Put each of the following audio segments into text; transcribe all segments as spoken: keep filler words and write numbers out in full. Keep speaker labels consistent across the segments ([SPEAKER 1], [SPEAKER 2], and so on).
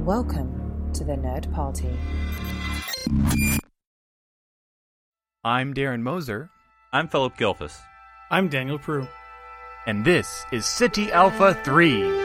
[SPEAKER 1] Welcome to the Nerd Party.
[SPEAKER 2] I'm Darren Moser.
[SPEAKER 3] I'm Philip Gilfus.
[SPEAKER 4] I'm Daniel Prue.
[SPEAKER 2] And this is City Alpha three.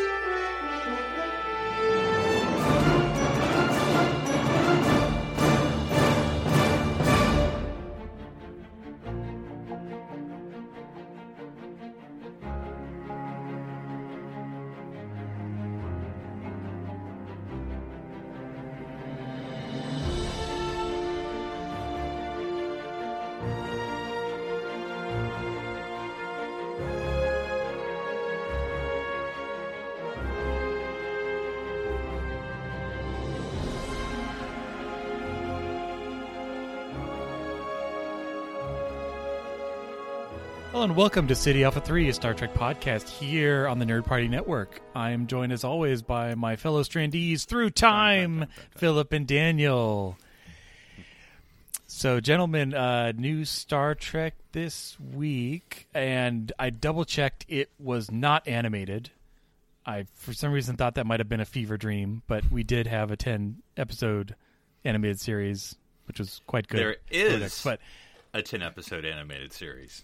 [SPEAKER 4] Hello and welcome to City Alpha three, a Star Trek podcast here on the Nerd Party Network. I am joined as always by my fellow strandees through time, Philip and Daniel. So, gentlemen, uh, new Star Trek this week, and I double-checked it was not animated. I, for some reason, thought that might have been a fever dream, but we did have a ten-episode animated series, which was quite good.
[SPEAKER 3] There is
[SPEAKER 4] product, but
[SPEAKER 3] a ten-episode animated series.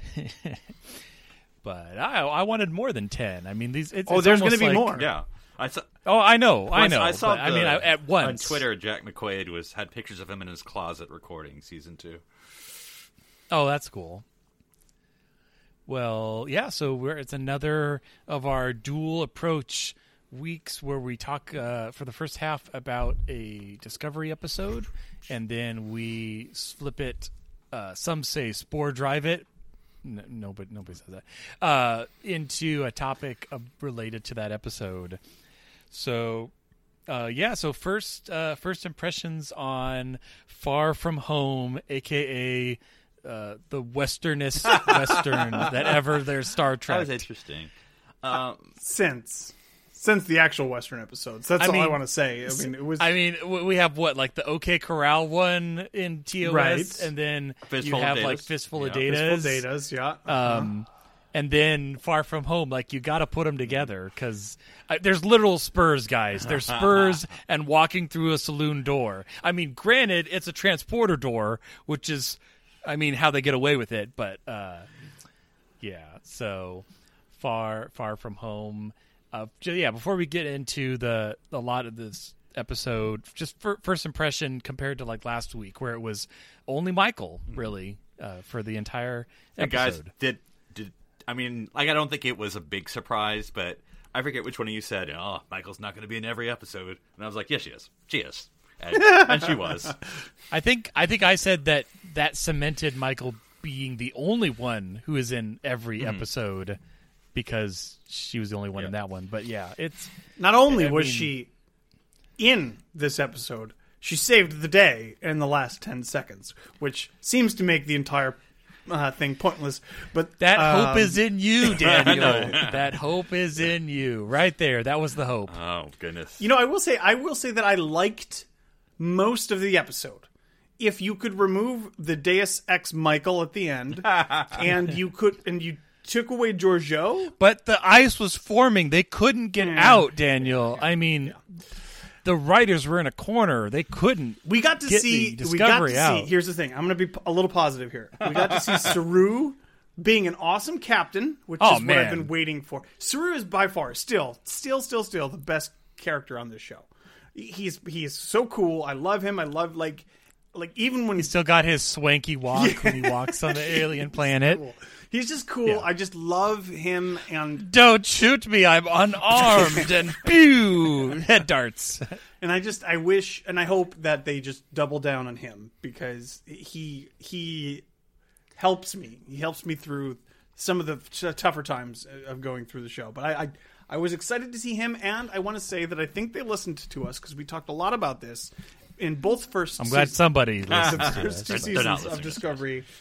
[SPEAKER 4] But I I wanted more than ten. I mean, these. It's,
[SPEAKER 5] oh,
[SPEAKER 4] it's
[SPEAKER 5] there's going to be
[SPEAKER 4] like,
[SPEAKER 5] more.
[SPEAKER 3] Yeah, I saw.
[SPEAKER 4] Oh, I know, I know.
[SPEAKER 3] I saw.
[SPEAKER 4] But, I mean, I, at once
[SPEAKER 3] on Twitter, Jack McQuaid was had pictures of him in his closet recording season two.
[SPEAKER 4] Oh, that's cool. Well, yeah. So we're it's another of our dual approach weeks where we talk uh, for the first half about a Discovery episode, and then we flip it. Uh, some say spore drive it. No, nobody, nobody says that. Uh, into a topic of, related to that episode. So, uh, yeah. So first, uh, first impressions on Far From Home, aka uh, the westernest western that ever there's Star Trek.
[SPEAKER 3] That was interesting. Um,
[SPEAKER 5] since since the actual Western episodes, that's
[SPEAKER 4] I
[SPEAKER 5] all
[SPEAKER 4] mean,
[SPEAKER 5] I want to say. I mean, it was.
[SPEAKER 4] I mean, we have what, like the OK Corral one in T O S,
[SPEAKER 5] Right.
[SPEAKER 4] and then
[SPEAKER 3] Fistful
[SPEAKER 4] you have
[SPEAKER 3] of
[SPEAKER 4] like
[SPEAKER 3] Datas.
[SPEAKER 4] Fistful
[SPEAKER 3] Yeah.
[SPEAKER 4] of Datas.
[SPEAKER 5] Fistful Datas, yeah. Uh-huh.
[SPEAKER 4] Um, and then Far From Home, like you got to put them together because uh, there's literal spurs, guys. There's spurs and walking through a saloon door. I mean, granted, it's a transporter door, which is, I mean, how they get away with it. But uh, yeah, so far, far from home. Uh, yeah, before we get into the a lot of this episode, just for, first impression compared to like last week, where it was only Michael really uh, for the entire
[SPEAKER 3] and
[SPEAKER 4] episode.
[SPEAKER 3] guys, did did I mean? Like, I don't think it was a big surprise, but I forget which one of you said, "Oh, Michael's not going to be in every episode," and I was like, "Yes, she is. She is," and, and she was.
[SPEAKER 4] I think I think I said that that cemented Michael being the only one who is in every
[SPEAKER 3] Mm-hmm.
[SPEAKER 4] episode. Because she was the only one
[SPEAKER 3] yeah.
[SPEAKER 4] in that one. But yeah, it's...
[SPEAKER 5] Not only
[SPEAKER 4] I
[SPEAKER 5] was
[SPEAKER 4] mean,
[SPEAKER 5] she in this episode, she saved the day in the last ten seconds, which seems to make the entire uh, thing pointless. But
[SPEAKER 4] That
[SPEAKER 5] um,
[SPEAKER 4] hope is in you, Daniel. That hope is in you. Right there. That was the hope.
[SPEAKER 3] Oh goodness!
[SPEAKER 5] You know, I will say, I will say that I liked most of the episode. If you could remove the Deus Ex Michael at the end, and you could, and you took away Georgiou.
[SPEAKER 4] But the ice was forming. They couldn't get
[SPEAKER 5] Yeah.
[SPEAKER 4] out, Daniel. I mean, yeah. the writers were in a corner. They couldn't
[SPEAKER 5] We got to
[SPEAKER 4] get
[SPEAKER 5] see.
[SPEAKER 4] the
[SPEAKER 5] We got to
[SPEAKER 4] Discovery out.
[SPEAKER 5] see. Here's the thing. I'm going to be a little positive here. We got to see Saru being an awesome captain, which
[SPEAKER 4] Oh,
[SPEAKER 5] is
[SPEAKER 4] man.
[SPEAKER 5] what I've been waiting for. Saru is by far still, still, still, still the best character on this show. He's he is so cool. I love him. I love like like even when
[SPEAKER 4] He's still got his swanky walk when he walks on the alien planet.
[SPEAKER 5] cool. He's just cool.
[SPEAKER 4] Yeah.
[SPEAKER 5] I just love him and
[SPEAKER 4] Don't shoot me, I'm unarmed, and pew, head darts.
[SPEAKER 5] and I just I wish and I hope that they just double down on him because he he helps me. He helps me through some of the t- tougher times of going through the show. But I, I I was excited to see him, and I want to say that I think they listened to us because we talked a lot about this in both first.
[SPEAKER 4] I'm glad
[SPEAKER 5] seasons,
[SPEAKER 4] somebody
[SPEAKER 5] the
[SPEAKER 4] listened to
[SPEAKER 5] first two
[SPEAKER 4] this.
[SPEAKER 3] They're not
[SPEAKER 5] seasons
[SPEAKER 3] listening
[SPEAKER 5] of
[SPEAKER 3] to
[SPEAKER 5] Discovery.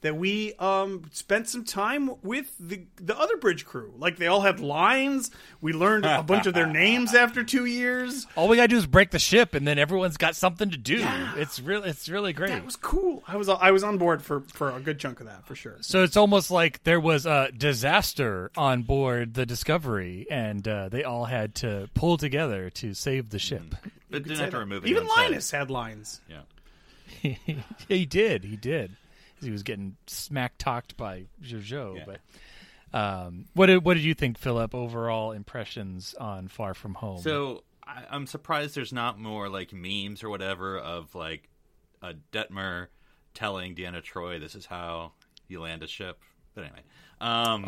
[SPEAKER 5] that we um, spent some time with the the other bridge crew. Like, they all had lines. We learned a bunch of their names after two years.
[SPEAKER 4] All we gotta do is break the ship, and then everyone's got something to do.
[SPEAKER 5] Yeah.
[SPEAKER 4] It's really, it's really great.
[SPEAKER 5] That was cool. I was I was on board for, for a good chunk of that, for sure.
[SPEAKER 4] So it's almost like there was a disaster on board the Discovery, and uh, they all had to pull together to save the ship.
[SPEAKER 3] But didn't have to remove
[SPEAKER 5] Even
[SPEAKER 3] anyone's head.
[SPEAKER 5] Linus had lines.
[SPEAKER 3] Yeah.
[SPEAKER 4] He did, he did. He was getting smack talked by Jojo.
[SPEAKER 3] Yeah.
[SPEAKER 4] But um, what did what did you think, Philip? Overall impressions on Far From Home?
[SPEAKER 3] So I, I'm surprised there's not more like memes or whatever of like a Detmer telling Deanna Troi this is how you land a ship. But anyway, um,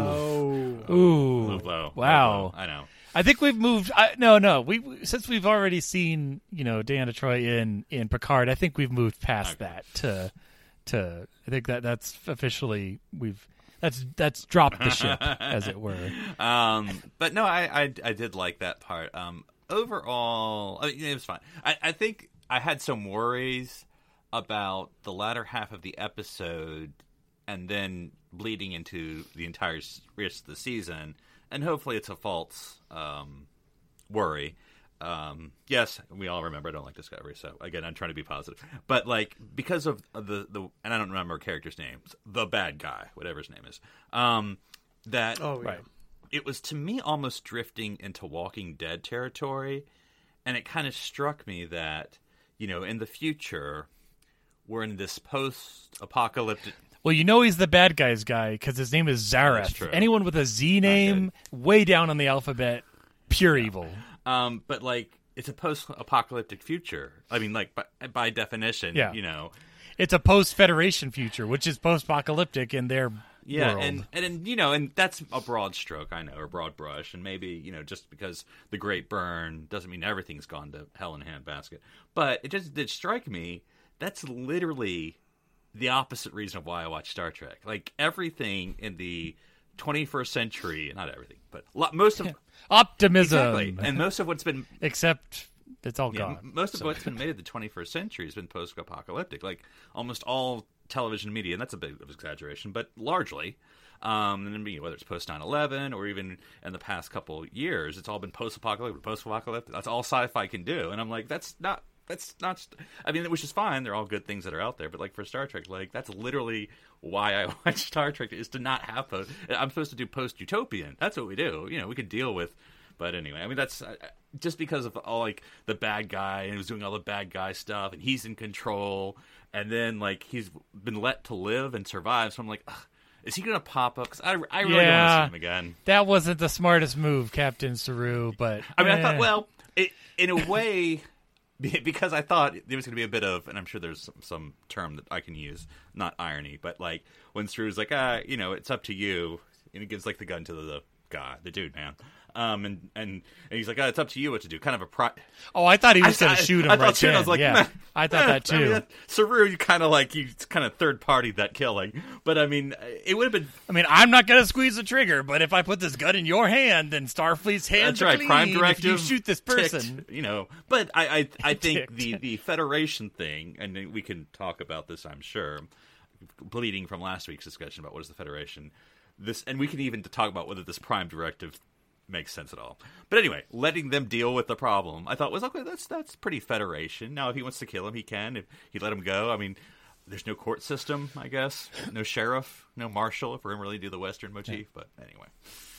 [SPEAKER 4] oh,
[SPEAKER 5] Oh.
[SPEAKER 4] ooh,
[SPEAKER 3] low blow,
[SPEAKER 4] wow!
[SPEAKER 3] low blow. I know.
[SPEAKER 4] I think we've moved. I, no, no. We since we've already seen you know Deanna Troi in in Picard. I think we've moved past
[SPEAKER 3] Okay.
[SPEAKER 4] that to to. I think that that's officially we've that's that's dropped the ship as it were.
[SPEAKER 3] Um, but no, I, I I did like that part. Um, overall, I mean, it was fine. I, I think I had some worries about the latter half of the episode, and then bleeding into the entire s- rest of the season. And hopefully, it's a false um, worry. Um, yes, we all remember I don't like Discovery, so again, I'm trying to be positive. But like because of the the and I don't remember characters' names, the bad guy, whatever his name is, um, that
[SPEAKER 5] Oh, yeah.
[SPEAKER 4] Right.
[SPEAKER 3] it was to me almost drifting into Walking Dead territory, and it kind of struck me that you know in the future we're in this post-apocalyptic.
[SPEAKER 4] Well, you know he's the bad guy's guy because his name is
[SPEAKER 3] That's
[SPEAKER 4] Zareth.
[SPEAKER 3] true.
[SPEAKER 4] Anyone with a Z name, way down on the alphabet, pure evil.
[SPEAKER 3] Um, but like it's a post-apocalyptic future. I mean, like by, by definition,
[SPEAKER 4] Yeah.
[SPEAKER 3] you know.
[SPEAKER 4] It's a post-Federation future, which is post-apocalyptic in their
[SPEAKER 3] Yeah,
[SPEAKER 4] world.
[SPEAKER 3] and, and and you know, and that's a broad stroke, I know, or broad brush, and maybe you know, just because the Great Burn doesn't mean everything's gone to hell in a handbasket. But it just did strike me that's literally the opposite reason of why I watch Star Trek. Like everything in the twenty-first century, not everything, but lo- most of
[SPEAKER 4] Optimism.
[SPEAKER 3] exactly, and most of what's been
[SPEAKER 4] Except it's all
[SPEAKER 3] yeah,
[SPEAKER 4] gone.
[SPEAKER 3] m- most of what's been made of the twenty-first century has been post-apocalyptic. Like almost all television media, and that's a bit of exaggeration, but largely, um, and then, you know, whether it's post nine eleven or even in the past couple years, it's all been post-apocalyptic, post-apocalyptic. That's all sci-fi can do, and I'm like, that's not. That's not. I mean, which is fine. They're all good things that are out there. But like for Star Trek, like that's literally why I watch Star Trek is to not have post. I'm supposed to do post-utopian. That's what we do. You know, we could deal with. But anyway, I mean, that's uh, just because of all like the bad guy and he was doing all the bad guy stuff, and he's in control, and then like he's been let to live and survive. So I'm like, ugh, is he gonna pop up? Because I, I really don't
[SPEAKER 4] Yeah.
[SPEAKER 3] want to see him again.
[SPEAKER 4] That wasn't the smartest move, Captain Saru, but
[SPEAKER 3] I mean, I
[SPEAKER 4] eh.
[SPEAKER 3] thought, well, it, in a way, be- because I thought there was going to be a bit of, and I'm sure there's some, some term that I can use, not irony, but like when Saru's like, ah, you know, it's up to you, and he gives like the gun to the, the guy, the dude, man. Um, and, and, and he's like, oh, it's up to you what to do. Kind of a pro.
[SPEAKER 4] Oh, I thought he was
[SPEAKER 3] I-
[SPEAKER 4] going
[SPEAKER 3] I-
[SPEAKER 4] to shoot him
[SPEAKER 3] I thought
[SPEAKER 4] right
[SPEAKER 3] too, and
[SPEAKER 4] then.
[SPEAKER 3] I was like,
[SPEAKER 4] yeah,
[SPEAKER 3] meh,
[SPEAKER 4] I thought
[SPEAKER 3] meh.
[SPEAKER 4] that too.
[SPEAKER 3] I mean, that, Saru, you kind of like, you kind of third party that killing. But I mean, it would have been.
[SPEAKER 4] I mean, I'm not going to squeeze the trigger, but if I put this gun in your hand, then Starfleet's hands
[SPEAKER 3] That's
[SPEAKER 4] are
[SPEAKER 3] right.
[SPEAKER 4] clean
[SPEAKER 3] Prime
[SPEAKER 4] if
[SPEAKER 3] directive.
[SPEAKER 4] you shoot this
[SPEAKER 3] ticked,
[SPEAKER 4] person.
[SPEAKER 3] you know. But I, I, I think
[SPEAKER 4] Ticked.
[SPEAKER 3] the, the Federation thing, and we can talk about this, I'm sure, bleeding from last week's discussion about what is the Federation. This, and we can even talk about whether this Prime directive makes sense at all. But anyway, letting them deal with the problem, I thought was okay. That's that's pretty Federation. Now, if he wants to kill him, he can. If he let him go, I mean, there's no court system, I guess. No sheriff, no marshal. If we're gonna really do the Western motif, but anyway.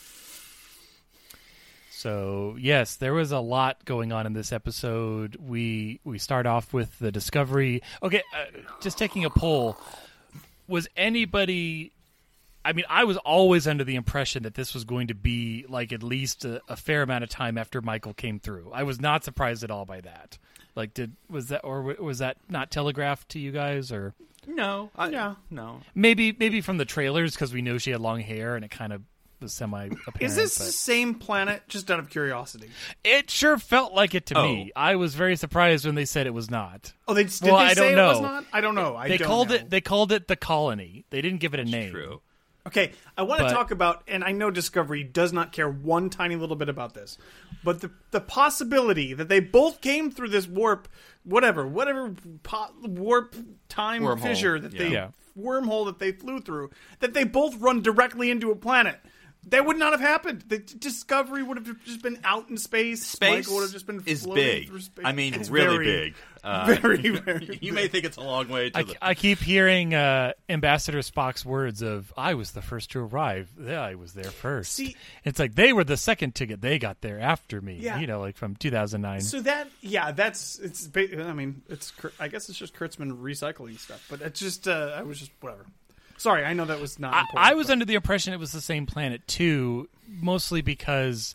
[SPEAKER 4] So yes, there was a lot going on in this episode. We we start off with the Discovery. Okay, uh, just taking a poll. Was anybody? I mean, I was always under the impression that this was going to be like at least a, a fair amount of time after Michael came through. I was not surprised at all by that. Like, did was that or was that not telegraphed to you guys, or
[SPEAKER 3] No, I,
[SPEAKER 5] Yeah.
[SPEAKER 3] no.
[SPEAKER 4] maybe maybe from the trailers because we know she had long hair and it kind of was semi apparent.
[SPEAKER 5] Is this
[SPEAKER 4] but...
[SPEAKER 5] the same planet? Just out of curiosity.
[SPEAKER 4] It sure felt like it to
[SPEAKER 3] Oh.
[SPEAKER 4] me. I was very surprised when they said it was not.
[SPEAKER 5] Oh, they did
[SPEAKER 4] Well,
[SPEAKER 5] they
[SPEAKER 4] I
[SPEAKER 5] say
[SPEAKER 4] don't
[SPEAKER 5] it was
[SPEAKER 4] know.
[SPEAKER 5] not? I don't know. I
[SPEAKER 4] They
[SPEAKER 5] don't
[SPEAKER 4] called
[SPEAKER 5] know.
[SPEAKER 4] it. They called it the colony. They didn't give it a name.
[SPEAKER 3] True.
[SPEAKER 5] Okay, I want to
[SPEAKER 4] But-
[SPEAKER 5] talk about, and I know Discovery does not care one tiny little bit about this, but the the possibility that they both came through this warp, whatever, whatever po- warp time
[SPEAKER 3] Wormhole,
[SPEAKER 5] fissure that they
[SPEAKER 4] yeah.
[SPEAKER 5] wormhole that they flew through, that they both run directly into a planet. That would not have happened. The Discovery would have just been out in space.
[SPEAKER 3] Space
[SPEAKER 5] Michael would have just been
[SPEAKER 3] is
[SPEAKER 5] floating
[SPEAKER 3] big.
[SPEAKER 5] through space.
[SPEAKER 3] I mean,
[SPEAKER 5] It's
[SPEAKER 3] really
[SPEAKER 5] very,
[SPEAKER 3] big. Uh,
[SPEAKER 5] very, very.
[SPEAKER 3] you may think it's a long way to
[SPEAKER 4] I,
[SPEAKER 3] the.
[SPEAKER 4] I keep hearing uh, Ambassador Spock's words of, I was the first to arrive. Yeah, I was there first.
[SPEAKER 5] See-
[SPEAKER 4] it's like they were the second to get, they got there after me.
[SPEAKER 5] Yeah.
[SPEAKER 4] You know, like from two thousand nine.
[SPEAKER 5] So that, yeah, that's it's. ba- I mean, it's. Kur- I guess it's just Kurtzman recycling stuff, but it's just. Uh, I was just whatever. Sorry, I know that was not.
[SPEAKER 4] I,
[SPEAKER 5] important,
[SPEAKER 4] I was
[SPEAKER 5] but-
[SPEAKER 4] under the impression it was the same planet too, mostly because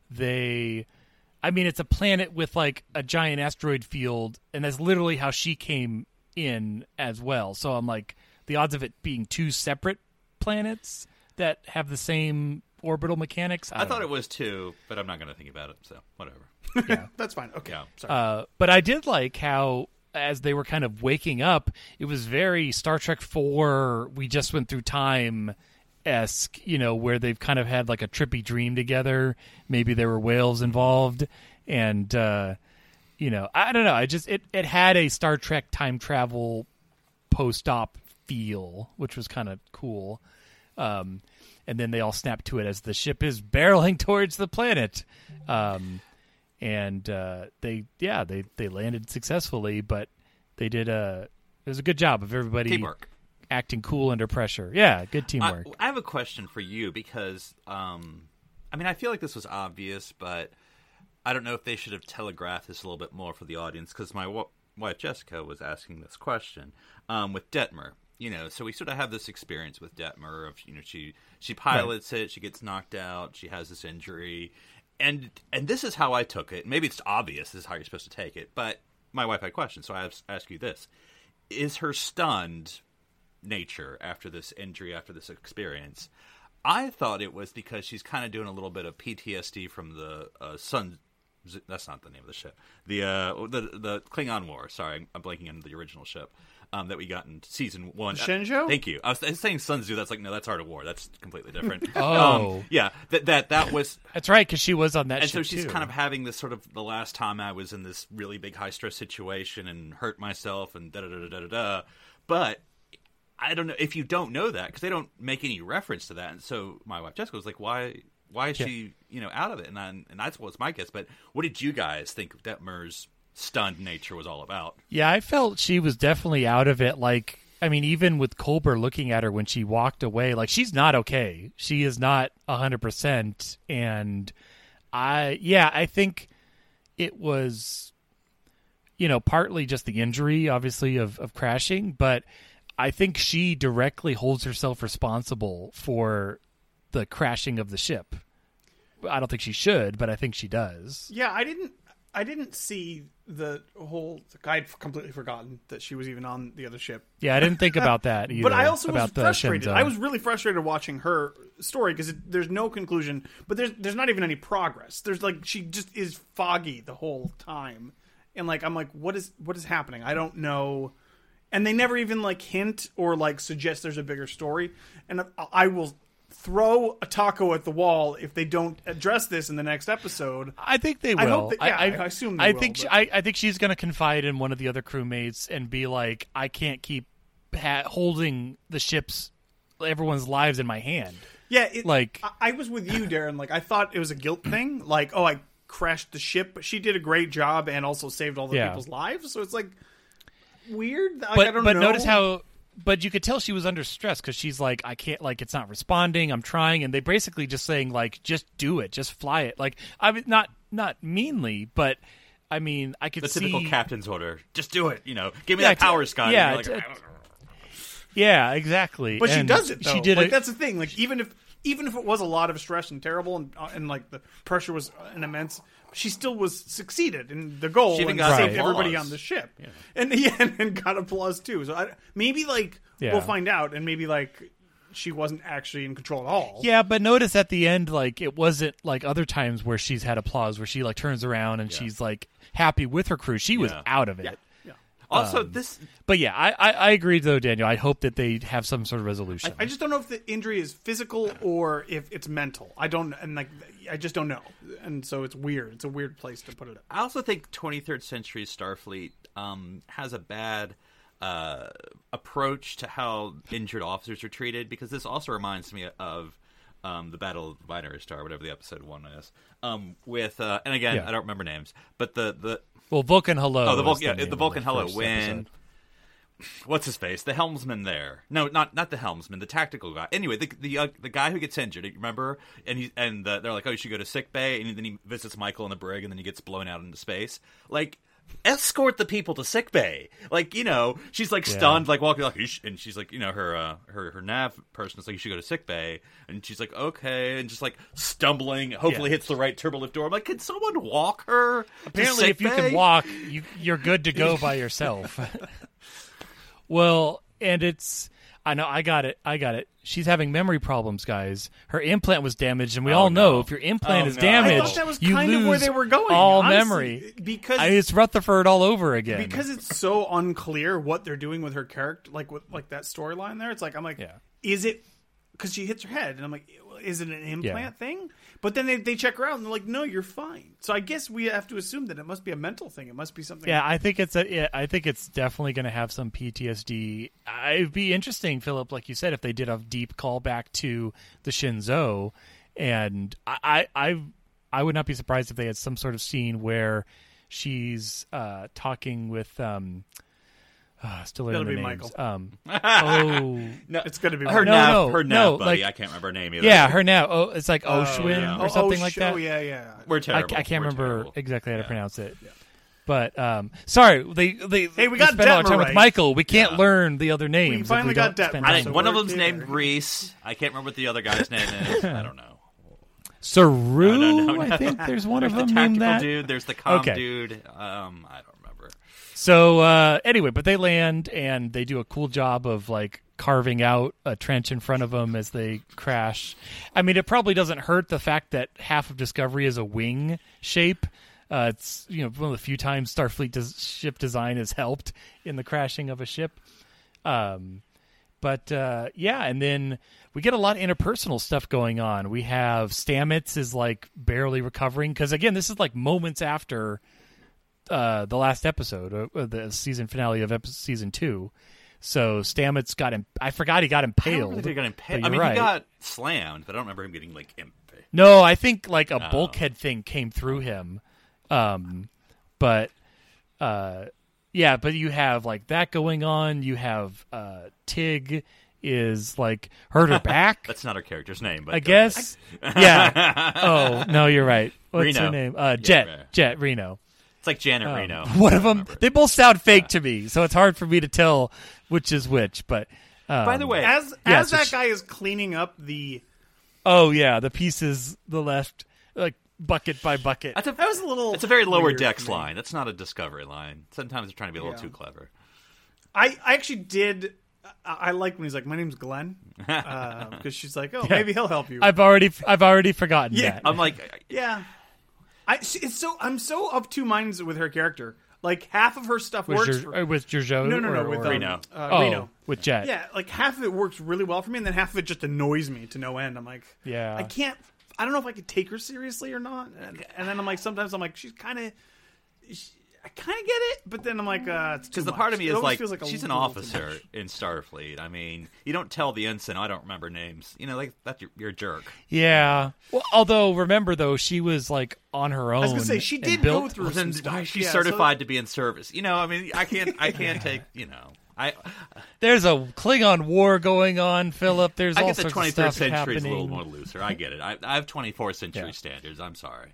[SPEAKER 4] they, I mean, it's a planet with like a giant asteroid field, and that's literally how she came in as well. So I'm like, the odds of it being two separate planets that have the same orbital mechanics. I,
[SPEAKER 3] I
[SPEAKER 4] don't
[SPEAKER 3] thought
[SPEAKER 4] know.
[SPEAKER 3] it was two, but I'm not going to think about it. So whatever.
[SPEAKER 5] That's fine. Okay,
[SPEAKER 3] Yeah.
[SPEAKER 5] sorry.
[SPEAKER 4] Uh, but I did like how, as they were kind of waking up, it was very Star Trek four, we just went through time esque, you know, where they've kind of had like a trippy dream together. Maybe there were whales involved. And, uh, you know, I don't know. I just, it, it had a Star Trek time travel post-op feel, which was kind of cool. Um, and then they all snap to it as the ship is barreling towards the planet. Um, and uh, they, yeah, they, they landed successfully, but they did a, it was a good job of everybody
[SPEAKER 3] Teamwork.
[SPEAKER 4] acting cool under pressure. Yeah, good teamwork.
[SPEAKER 3] I, I have a question for you because, um, I mean, I feel like this was obvious, but I don't know if they should have telegraphed this a little bit more for the audience because my w- wife Jessica was asking this question um, with Detmer. You know, so we sort of have this experience with Detmer of, you know, she she pilots it, she gets knocked out, she has this injury, and and this is how I took it. Maybe it's obvious this is how you're supposed to take it, but my wife had questions, so I have, ask you this: is her stunned nature after this injury, after this experience? I thought it was because she's kind of doing a little bit of P T S D from the uh, Sun. That's not the name of the ship. The uh, the the Klingon War. Sorry, I'm blanking on the original ship um, that we got in season one.
[SPEAKER 5] Shenzhou?
[SPEAKER 3] Uh, thank you. I was, I was saying Sun Tzu. That's like no, that's Art of War. That's completely different.
[SPEAKER 4] Oh.
[SPEAKER 3] um, yeah. That that that was.
[SPEAKER 4] That's right, because she was on that
[SPEAKER 3] And
[SPEAKER 4] ship
[SPEAKER 3] so she's
[SPEAKER 4] too.
[SPEAKER 3] kind of having this sort of the last time I was in this really big high stress situation and hurt myself and da da da da da da. But I don't know if you don't know that because they don't make any reference to that. And so my wife Jessica was like, "Why? Why is
[SPEAKER 4] Yeah.
[SPEAKER 3] she, you know, out of it?" And I, and that's what's my guess. But what did you guys think Detmer's stunned nature was all about?
[SPEAKER 4] Yeah, I felt she was definitely out of it. Like, I mean, even with Colbert looking at her when she walked away, like, she's not okay. She is not one hundred percent. And I, yeah, I think it was, you know, partly just the injury, obviously, of, of crashing. But I think she directly holds herself responsible for the crashing of the ship. I don't think she should, but I think she does.
[SPEAKER 5] Yeah, I didn't. I didn't see the whole. I'd completely forgotten that she was even on the other ship.
[SPEAKER 4] Yeah, I didn't think about that either.
[SPEAKER 5] But I also was
[SPEAKER 4] about the
[SPEAKER 5] frustrated.
[SPEAKER 4] Shenzhou.
[SPEAKER 5] I was really frustrated watching her story because there's no conclusion, but there's there's not even any progress. There's like she just is foggy the whole time, and like I'm like, what is what is happening? I don't know. And they never even like hint or like suggest there's a bigger story. And I, I will throw a taco at the wall if they don't address this in the next episode.
[SPEAKER 4] I think they will.
[SPEAKER 5] I hope that- yeah, I assume they
[SPEAKER 4] I
[SPEAKER 5] will,
[SPEAKER 4] think she,
[SPEAKER 5] but-
[SPEAKER 4] I, I think she's going to confide in one of the other crewmates and be like, "I can't keep ha- holding the ship's everyone's lives in my hand."
[SPEAKER 5] Yeah, it,
[SPEAKER 4] Like-
[SPEAKER 5] I, I was with you, Darren. Like I thought it was a guilt thing. Like, oh, I crashed the ship, but she did a great job and also saved all the
[SPEAKER 4] Yeah.
[SPEAKER 5] people's lives. So it's like weird. Like,
[SPEAKER 4] But
[SPEAKER 5] I don't
[SPEAKER 4] but
[SPEAKER 5] know.
[SPEAKER 4] notice how. But you could tell she was under stress because she's like, I can't, like, it's not responding. I'm trying, and they basically just saying like, just do it, just fly it. Like, I mean, not not meanly, but I mean, I could
[SPEAKER 3] The
[SPEAKER 4] see
[SPEAKER 3] typical captain's order: just do it. You know, give me
[SPEAKER 4] Yeah,
[SPEAKER 3] that power,
[SPEAKER 4] t-
[SPEAKER 3] Scott.
[SPEAKER 4] yeah,
[SPEAKER 3] And you're like,
[SPEAKER 4] t- Yeah, exactly.
[SPEAKER 5] But she
[SPEAKER 4] And
[SPEAKER 5] does it though.
[SPEAKER 4] She did
[SPEAKER 5] like
[SPEAKER 4] it.
[SPEAKER 5] that's the thing. Like even if even if it was a lot of stress and terrible and uh, and like the pressure was an immense, she still was succeeded in the goal
[SPEAKER 3] She even
[SPEAKER 5] and
[SPEAKER 3] got
[SPEAKER 5] saved
[SPEAKER 3] applause.
[SPEAKER 5] everybody on the ship. And yeah, and got applause too. So I, maybe like
[SPEAKER 4] Yeah.
[SPEAKER 5] we'll find out, and maybe like she wasn't actually in control at all.
[SPEAKER 4] Yeah, but notice at the end, like, it wasn't like other times where she's had applause, where she like turns around and she's like happy with her crew. She was
[SPEAKER 3] Yeah.
[SPEAKER 4] out of it.
[SPEAKER 5] Yeah.
[SPEAKER 3] Also,
[SPEAKER 4] Um,
[SPEAKER 3] this
[SPEAKER 4] But yeah, I, I, I agree though, Daniel. I hope that they have some sort of resolution.
[SPEAKER 5] I just don't know if the injury is physical or if it's mental. I don't, and like I just don't know, and so it's weird. It's a weird place to put it.
[SPEAKER 3] I also think twenty-third century Starfleet um, has a bad uh, approach to how injured officers are treated, because this also reminds me of um, the Battle of the Binary Star, whatever the episode one is. Um, with uh, and again,
[SPEAKER 4] Yeah.
[SPEAKER 3] I don't remember names, but the the
[SPEAKER 4] well, Vulcan Hello.
[SPEAKER 3] oh the
[SPEAKER 4] is
[SPEAKER 3] Vulcan yeah,
[SPEAKER 4] name
[SPEAKER 3] the
[SPEAKER 4] of
[SPEAKER 3] Vulcan Hello
[SPEAKER 4] first
[SPEAKER 3] when.
[SPEAKER 4] episode.
[SPEAKER 3] What's his face? The helmsman there. No, not not the helmsman. The tactical guy. Anyway, the the uh, the guy who gets injured. Remember? And he and uh, they're like, oh, you should go to sick bay. And then he visits Michael in the brig, and then he gets blown out into space. Like, escort the people to sick bay. Like, you know, she's like
[SPEAKER 4] Yeah.
[SPEAKER 3] stunned, like walking, like, and she's like, you know, her uh, her her nav person is like, you should go to sick bay, and she's like, okay, and just like stumbling, hopefully
[SPEAKER 4] Yeah.
[SPEAKER 3] hits the right turbolift door. I'm like, can someone walk her? to
[SPEAKER 4] Apparently,
[SPEAKER 3] sick
[SPEAKER 4] if you
[SPEAKER 3] bay?
[SPEAKER 4] can walk, you you're good to go by yourself. Well, and it's I know I got it. I got it. She's having memory problems, guys. Her implant was damaged, and we
[SPEAKER 3] Oh,
[SPEAKER 4] all know
[SPEAKER 3] no.
[SPEAKER 4] if your implant
[SPEAKER 3] Oh,
[SPEAKER 4] is
[SPEAKER 3] no.
[SPEAKER 4] damaged,
[SPEAKER 5] I thought that was
[SPEAKER 4] you
[SPEAKER 5] kind
[SPEAKER 4] lose
[SPEAKER 5] of where they were going.
[SPEAKER 4] all
[SPEAKER 5] honestly,
[SPEAKER 4] memory.
[SPEAKER 5] because
[SPEAKER 4] I, it's Rutherford all over again.
[SPEAKER 5] because it's so unclear what they're doing with her character, like with like that storyline there. It's like I'm like,
[SPEAKER 4] Yeah.
[SPEAKER 5] is it because she hits her head, and I'm like, is it an implant thing? But then they they check her out, and they're like, no, you're fine. So I guess we have to assume that it must be a mental thing. It must be something.
[SPEAKER 4] Yeah, I think it's a. Yeah, I think it's definitely going to have some P T S D. I- It'd be interesting, Philip, like you said, if they did a deep callback to the Shinzo, and I, I, I, I would not be surprised if they had some sort of scene where she's uh, talking with. Um, uh, still
[SPEAKER 5] It'll
[SPEAKER 4] learning
[SPEAKER 5] be
[SPEAKER 4] the names.
[SPEAKER 5] Michael.
[SPEAKER 4] Um, oh,
[SPEAKER 3] No,
[SPEAKER 5] It's gonna be
[SPEAKER 3] her
[SPEAKER 4] No,
[SPEAKER 3] nav,
[SPEAKER 4] no,
[SPEAKER 3] her
[SPEAKER 4] no,
[SPEAKER 3] nav buddy.
[SPEAKER 4] like-
[SPEAKER 3] I can't remember her name either.
[SPEAKER 4] yeah, her now. Oh, it's like
[SPEAKER 5] Oh,
[SPEAKER 4] Oshwin
[SPEAKER 3] yeah.
[SPEAKER 4] or something
[SPEAKER 5] oh,
[SPEAKER 4] like
[SPEAKER 5] sh-
[SPEAKER 4] that.
[SPEAKER 5] Oh yeah, yeah.
[SPEAKER 3] We're
[SPEAKER 4] I,
[SPEAKER 3] terrible.
[SPEAKER 4] I can't
[SPEAKER 3] We're
[SPEAKER 4] remember
[SPEAKER 3] terrible.
[SPEAKER 4] exactly how to
[SPEAKER 3] Yeah.
[SPEAKER 4] pronounce it. But um, sorry, they they
[SPEAKER 5] Hey, we
[SPEAKER 4] they
[SPEAKER 5] got
[SPEAKER 4] spent a lot of
[SPEAKER 5] Detmer
[SPEAKER 4] time with
[SPEAKER 5] right.
[SPEAKER 4] Michael. We can't
[SPEAKER 3] Yeah.
[SPEAKER 4] learn the other names. if
[SPEAKER 5] finally
[SPEAKER 4] we
[SPEAKER 5] got
[SPEAKER 4] don't
[SPEAKER 5] Detmer.
[SPEAKER 4] spend
[SPEAKER 3] I
[SPEAKER 4] time
[SPEAKER 3] think
[SPEAKER 5] So
[SPEAKER 4] with
[SPEAKER 3] one of
[SPEAKER 5] we're
[SPEAKER 3] them's
[SPEAKER 5] there.
[SPEAKER 3] named Reese. I can't remember what the other guy's name is. I don't know.
[SPEAKER 4] Saru.
[SPEAKER 3] No, no, no,
[SPEAKER 4] I
[SPEAKER 3] no.
[SPEAKER 4] think there's one
[SPEAKER 3] There's
[SPEAKER 4] of
[SPEAKER 3] the
[SPEAKER 4] them named
[SPEAKER 3] tactical
[SPEAKER 4] that.
[SPEAKER 3] dude. There's the com
[SPEAKER 4] Okay.
[SPEAKER 3] dude. Um, I don't remember.
[SPEAKER 4] So uh, anyway, but they land and they do a cool job of like carving out a trench in front of them as they crash. I mean, it probably doesn't hurt the fact that half of Discovery is a wing shape. Uh, it's you know one of the few times Starfleet des- ship design has helped in the crashing of a ship. Um, but uh, yeah, and then we get a lot of interpersonal stuff going on. We have Stamets is like barely recovering because again, this is like moments after uh, the last episode, uh, the season finale of episode, season two. So Stamets got him. I forgot he got
[SPEAKER 3] I don't
[SPEAKER 4] impaled.
[SPEAKER 3] remember if he got impaled.
[SPEAKER 4] but
[SPEAKER 3] I mean,
[SPEAKER 4] you're right.
[SPEAKER 3] he got slammed, but I don't remember him getting like impaled.
[SPEAKER 4] No, I think like a
[SPEAKER 3] Oh.
[SPEAKER 4] bulkhead thing came through him. Um, but uh, yeah, but you have like that going on. You have uh, Tig is like hurt her back.
[SPEAKER 3] That's not her character's name, but
[SPEAKER 4] I
[SPEAKER 3] go
[SPEAKER 4] guess. Yeah. Oh no, you're right. What's
[SPEAKER 3] Reno.
[SPEAKER 4] her name? Uh, Jet.
[SPEAKER 3] right.
[SPEAKER 4] Jet Reno.
[SPEAKER 3] it's like Janet
[SPEAKER 4] Um,
[SPEAKER 3] Reno.
[SPEAKER 4] One
[SPEAKER 3] I
[SPEAKER 4] of them.
[SPEAKER 3] remember.
[SPEAKER 4] They both sound fake to me, so it's hard for me to tell which is which. But um,
[SPEAKER 3] By the way,
[SPEAKER 5] As
[SPEAKER 4] Yeah,
[SPEAKER 5] as
[SPEAKER 4] so
[SPEAKER 5] that
[SPEAKER 4] sh-
[SPEAKER 5] guy is cleaning up the,
[SPEAKER 4] oh yeah, the pieces, the left, like bucket by bucket.
[SPEAKER 3] that's a,
[SPEAKER 5] that was a little.
[SPEAKER 3] it's a very lower
[SPEAKER 5] weird
[SPEAKER 3] decks
[SPEAKER 5] to me.
[SPEAKER 3] line. That's not a Discovery line. Sometimes they're trying to be a little
[SPEAKER 5] Yeah.
[SPEAKER 3] too clever.
[SPEAKER 5] I, I actually did. I, I like when he's like, "My name's Glenn," because she's like, "Oh, maybe he'll help you."
[SPEAKER 4] I've already, I've already forgotten
[SPEAKER 5] Yeah.
[SPEAKER 4] that.
[SPEAKER 3] I'm like,
[SPEAKER 5] yeah, I. It's so I'm so of two minds with her character. Like half of her stuff
[SPEAKER 4] with,
[SPEAKER 5] works.
[SPEAKER 4] Jer-
[SPEAKER 5] for,
[SPEAKER 4] uh, with Giorgio
[SPEAKER 5] no, no, no,
[SPEAKER 4] or,
[SPEAKER 5] with
[SPEAKER 4] or-
[SPEAKER 5] um,
[SPEAKER 3] Reno.
[SPEAKER 5] Uh,
[SPEAKER 4] oh,
[SPEAKER 5] Reno.
[SPEAKER 4] with Jet.
[SPEAKER 5] Yeah, like half of it works really well for me, and then half of it just annoys me to no end. I'm like,
[SPEAKER 4] Yeah.
[SPEAKER 5] I can't. I don't know if I could take her seriously or not. And, and then I'm like, sometimes I'm like, she's kind of. I kind of get it, but then I'm like, uh, it's too
[SPEAKER 3] because the
[SPEAKER 5] much.
[SPEAKER 3] part of me
[SPEAKER 5] It
[SPEAKER 3] is
[SPEAKER 5] almost
[SPEAKER 3] like,
[SPEAKER 5] feels like a
[SPEAKER 3] she's an
[SPEAKER 5] little too
[SPEAKER 3] officer
[SPEAKER 5] much.
[SPEAKER 3] in Starfleet. I mean, you don't tell the ensign, I don't remember names. You know, like that's your, you're a jerk.
[SPEAKER 4] Yeah. Well, although remember though, she was like on her own.
[SPEAKER 5] I was gonna say she
[SPEAKER 4] and
[SPEAKER 5] did
[SPEAKER 4] built-
[SPEAKER 5] go through
[SPEAKER 3] Well, then
[SPEAKER 5] some stuff.
[SPEAKER 3] why is she
[SPEAKER 5] Yeah, so-
[SPEAKER 3] certified to be in service? You know, I mean, I can't, I can't take, you know, I,
[SPEAKER 4] There's a Klingon war going on, Philip. There's
[SPEAKER 3] I
[SPEAKER 4] all
[SPEAKER 3] get the
[SPEAKER 4] sorts of
[SPEAKER 3] twenty-third
[SPEAKER 4] stuff
[SPEAKER 3] century is a little
[SPEAKER 4] happening.
[SPEAKER 3] more looser. I get it. I, I have twenty-fourth century
[SPEAKER 4] Yeah.
[SPEAKER 3] standards. I'm sorry.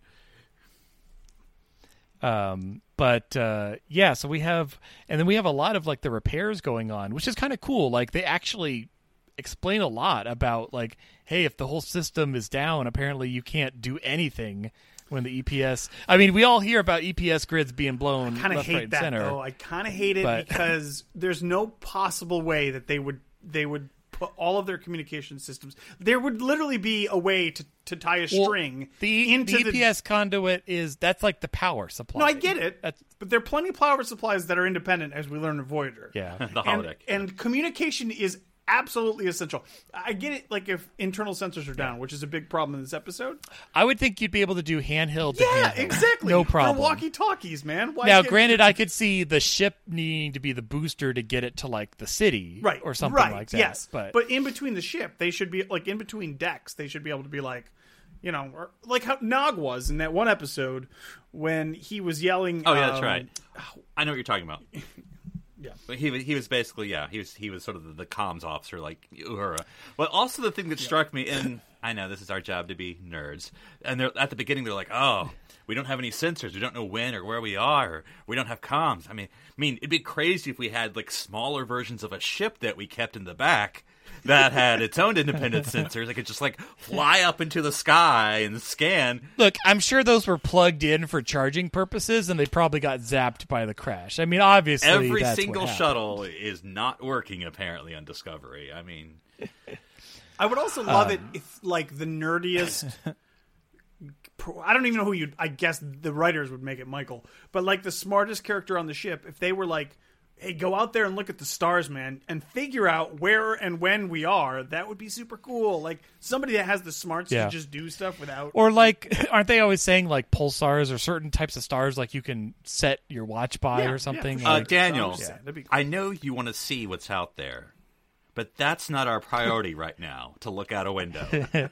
[SPEAKER 4] Um, but uh, yeah, so we have, and then we have a lot of like the repairs going on, which is kind of cool. Like they actually explain a lot about like, hey, if the whole system is down, apparently you can't do anything when the E P S. I mean, we all hear about E P S grids being blown
[SPEAKER 5] kind of
[SPEAKER 4] left,
[SPEAKER 5] hate
[SPEAKER 4] right, and
[SPEAKER 5] that
[SPEAKER 4] center.
[SPEAKER 5] though. I kind of hate it
[SPEAKER 4] But-
[SPEAKER 5] because there's no possible way that they would they would put all of their communication systems. There would literally be a way to, to tie a
[SPEAKER 4] Well,
[SPEAKER 5] string
[SPEAKER 4] the,
[SPEAKER 5] into
[SPEAKER 4] the E P S conduit is that's like the power supply.
[SPEAKER 5] No, I get it,
[SPEAKER 4] That's,
[SPEAKER 5] but there are plenty of power supplies that are independent, as we learn in Voyager.
[SPEAKER 4] yeah.
[SPEAKER 3] the
[SPEAKER 5] and,
[SPEAKER 3] holodeck.
[SPEAKER 5] and communication is absolutely essential. I get it, like if internal sensors are down, which is a big problem in this episode.
[SPEAKER 4] I would think you'd be able to do handheld to
[SPEAKER 5] Yeah,
[SPEAKER 4] handheld.
[SPEAKER 5] exactly.
[SPEAKER 4] No problem.
[SPEAKER 5] For walkie-talkies, man. Why
[SPEAKER 4] Now,
[SPEAKER 5] can't-
[SPEAKER 4] granted, I could see the ship needing to be the booster to get it to like the city,
[SPEAKER 5] right
[SPEAKER 4] or something
[SPEAKER 5] right,
[SPEAKER 4] like that.
[SPEAKER 5] Yes,
[SPEAKER 4] but,
[SPEAKER 5] in between the ship, they should be like in between decks. They should be able to be like, you know, or, like how Nog was in that one episode when he was yelling.
[SPEAKER 3] Oh, yeah, that's
[SPEAKER 5] um,
[SPEAKER 3] right. I know what you're talking about.
[SPEAKER 5] Yeah.
[SPEAKER 3] But he was he was basically yeah he was he was sort of the, the comms officer like Uhura. But also the thing that struck me, and I know this is our job to be nerds, and they're at the beginning they're like, oh, we don't have any sensors, we don't know when or where we are, or we don't have comms. I mean, I mean it'd be crazy if we had like smaller versions of a ship that we kept in the back that had its own independent sensors. It could just like fly up into the sky and scan.
[SPEAKER 4] look, I'm sure those were plugged in for charging purposes, and they probably got zapped by the crash. I mean, obviously,
[SPEAKER 3] Every
[SPEAKER 4] that's
[SPEAKER 3] single
[SPEAKER 4] what happened.
[SPEAKER 3] shuttle is not working apparently on Discovery. I mean,
[SPEAKER 5] I would also love
[SPEAKER 4] Um,
[SPEAKER 5] it if, like, the nerdiest. I don't even know who you. I guess the writers would make it Michael, but like the smartest character on the ship, if they were like, "Hey, go out there and look at the stars, man, and figure out where and when we are," that would be super cool. Like somebody that has the smarts
[SPEAKER 4] Yeah.
[SPEAKER 5] to just do stuff without.
[SPEAKER 4] Or like, aren't they always saying like pulsars or certain types of stars like you can set your watch by
[SPEAKER 5] Yeah,
[SPEAKER 4] or
[SPEAKER 5] yeah,
[SPEAKER 4] something?
[SPEAKER 5] for
[SPEAKER 3] Uh,
[SPEAKER 5] sure.
[SPEAKER 4] Like,
[SPEAKER 3] Daniel,
[SPEAKER 5] Yeah, that'd be cool.
[SPEAKER 3] I know you want to see what's out there, but that's not our priority right now to look out a window.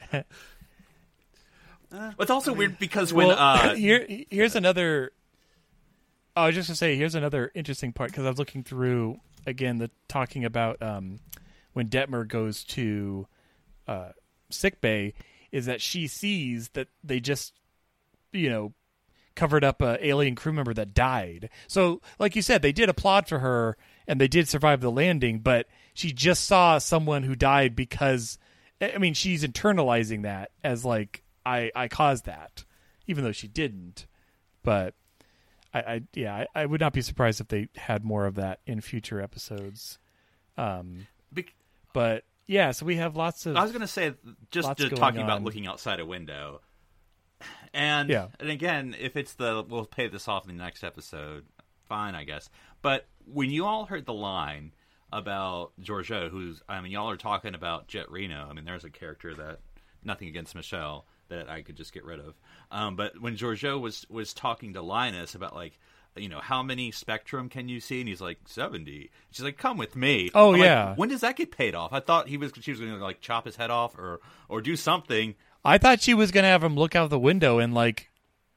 [SPEAKER 3] It's also weird because when
[SPEAKER 4] well,
[SPEAKER 3] uh,
[SPEAKER 4] here, here's another. I was just gonna say, here's another interesting part because I was looking through again the talking about um, when Detmer goes to uh, sick bay, is that she sees that they just, you know, covered up a alien crew member that died. So, like you said, they did applaud for her and they did survive the landing, but she just saw someone who died because, I mean, she's internalizing that as like, I, I caused that, even though she didn't. But I, I yeah, I, I would not be surprised if they had more of that in future episodes. Um,
[SPEAKER 3] bec-
[SPEAKER 4] but yeah, so we have lots of.
[SPEAKER 3] I was going to say just
[SPEAKER 4] Lots
[SPEAKER 3] to,
[SPEAKER 4] going
[SPEAKER 3] talking about
[SPEAKER 4] on.
[SPEAKER 3] looking outside a window, and
[SPEAKER 4] Yeah.
[SPEAKER 3] and again, if it's the we'll pay this off in the next episode, fine, I guess. But when you all heard the line about Georgiou, who's I mean, y'all are talking about Jet Reno. I mean, there's a character that nothing against Michelle that I could just get rid of. Um, but when Georgiou was was talking to Linus about like, you know, how many Spectrum can you see? And he's like seventy. She's like, come with me.
[SPEAKER 4] Oh,
[SPEAKER 3] I'm like,
[SPEAKER 4] yeah.
[SPEAKER 3] when does that get paid off? I thought he was she was going to like chop his head off or or do something.
[SPEAKER 4] I thought she was going to have him look out the window and like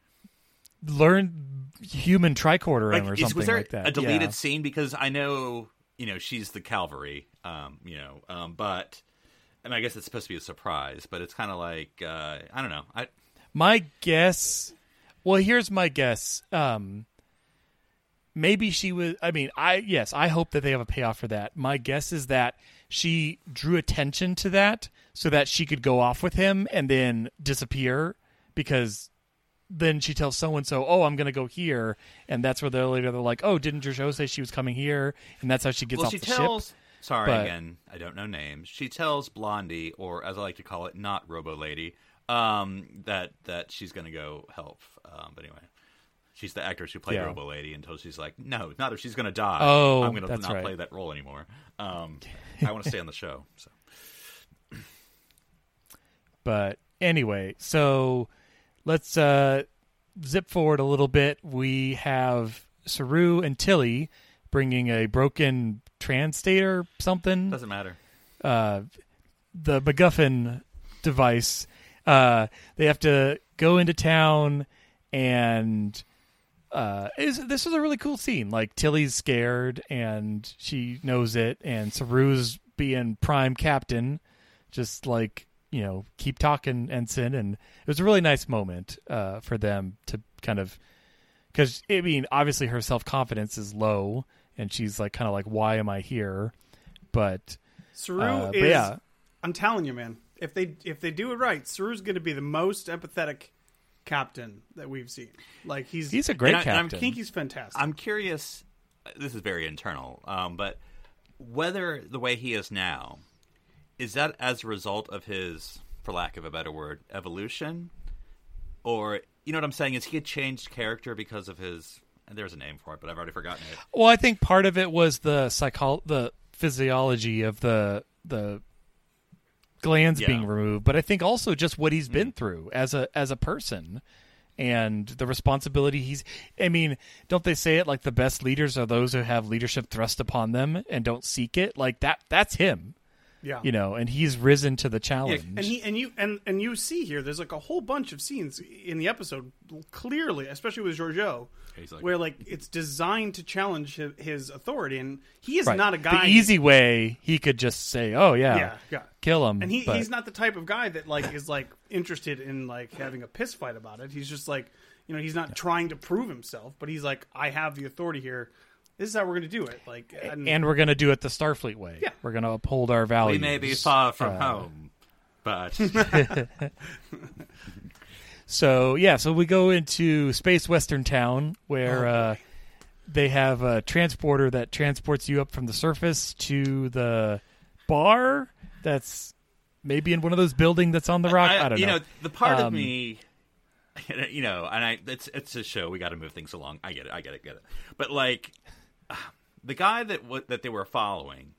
[SPEAKER 4] learn human tricorder him or
[SPEAKER 3] Like,
[SPEAKER 4] something
[SPEAKER 3] is, was there
[SPEAKER 4] like that.
[SPEAKER 3] a deleted
[SPEAKER 4] Yeah.
[SPEAKER 3] scene? Because I know, you know, she's the cavalry, um, you know, um, but I mean, I guess it's supposed to be a surprise, but it's kind of like, uh, I don't know. I
[SPEAKER 4] My guess. Well, here's my guess. Um, maybe she was. I mean, I yes, I hope that they have a payoff for that. My guess is that she drew attention to that so that she could go off with him and then disappear because then she tells so and so, "Oh, I'm going to go here," and that's where they're later they're like, "Oh, didn't Georgiou say she was coming here?" And that's how she gets
[SPEAKER 3] well,
[SPEAKER 4] off
[SPEAKER 3] she
[SPEAKER 4] the
[SPEAKER 3] tells.
[SPEAKER 4] ship.
[SPEAKER 3] Sorry,
[SPEAKER 4] but-
[SPEAKER 3] again, I don't know names. She tells Blondie, or as I like to call it, not Robo Lady, um, that that she's going to go help. Um, but anyway, she's the actress who played
[SPEAKER 4] Yeah.
[SPEAKER 3] Robo Lady until she's like, no, not if she's going to die.
[SPEAKER 4] Oh,
[SPEAKER 3] I'm going to
[SPEAKER 4] that's
[SPEAKER 3] not
[SPEAKER 4] right.
[SPEAKER 3] play that role anymore. Um, I want to stay on the show. So.
[SPEAKER 4] But anyway, so let's uh, zip forward a little bit. We have Saru and Tilly bringing a broken transtate or something.
[SPEAKER 3] Doesn't matter.
[SPEAKER 4] Uh, the MacGuffin device. Uh, they have to go into town, and uh, is this is a really cool scene. Like Tilly's scared, and she knows it, and Saru's being prime captain, just like, you know, keep talking, ensign. And it was a really nice moment uh, for them to kind of, because I mean, obviously her self confidence is low, and she's like, kind of like, why am I here? But
[SPEAKER 5] Saru
[SPEAKER 4] uh, but
[SPEAKER 5] is.
[SPEAKER 4] yeah.
[SPEAKER 5] I'm telling you, man. If they if they do it right, Saru's going to be the most empathetic captain that we've seen. Like he's
[SPEAKER 4] He's a great
[SPEAKER 3] And I- and I'm
[SPEAKER 4] captain.
[SPEAKER 5] I think he's fantastic.
[SPEAKER 3] I'm curious. This is very internal, um, but whether the way he is now is that as a result of his, for lack of a better word, evolution? Or, you know what I'm saying? Is he a changed character because of his... And there's a name for it, but I've already forgotten it.
[SPEAKER 4] Well, I think part of it was the psycho- the physiology of the the glands
[SPEAKER 3] Yeah.
[SPEAKER 4] being removed, but I think also just what he's been through as a as a person and the responsibility he's. I mean, don't they say it like the best leaders are those who have leadership thrust upon them and don't seek it? Like that. That's him.
[SPEAKER 5] Yeah.
[SPEAKER 4] You know, and he's risen to the challenge.
[SPEAKER 5] And he and you and, and you see here, there's like a whole bunch of scenes in the episode, clearly, especially with Giorgio,
[SPEAKER 3] Like,
[SPEAKER 5] where like it's designed to challenge his, his authority, and he is
[SPEAKER 4] Right.
[SPEAKER 5] not a guy.
[SPEAKER 4] The easy way, he could just say, "Oh yeah,
[SPEAKER 5] yeah, yeah,
[SPEAKER 4] kill him."
[SPEAKER 5] and he,
[SPEAKER 4] but-
[SPEAKER 5] he's not the type of guy that like is like interested in like having a piss fight about it. He's just like, you know, he's not trying to prove himself, but he's like, I have the authority here. This is how we're going to do it. Like, and,
[SPEAKER 4] and we're going to do it the Starfleet way.
[SPEAKER 5] Yeah.
[SPEAKER 4] We're going to uphold our values.
[SPEAKER 3] we may be far from
[SPEAKER 4] Uh,
[SPEAKER 3] home, but...
[SPEAKER 4] So yeah, so we go into Space Western Town where
[SPEAKER 5] Oh,
[SPEAKER 4] uh, they have a transporter that transports you up from the surface to the bar. That's maybe in one of those buildings that's on the rock. I, don't
[SPEAKER 3] you
[SPEAKER 4] know.
[SPEAKER 3] know, the part of
[SPEAKER 4] Um,
[SPEAKER 3] me, you know, and I, it's it's a show. We got to move things along. I get it. I get it. Get it. But like, the guy that w- that they were following,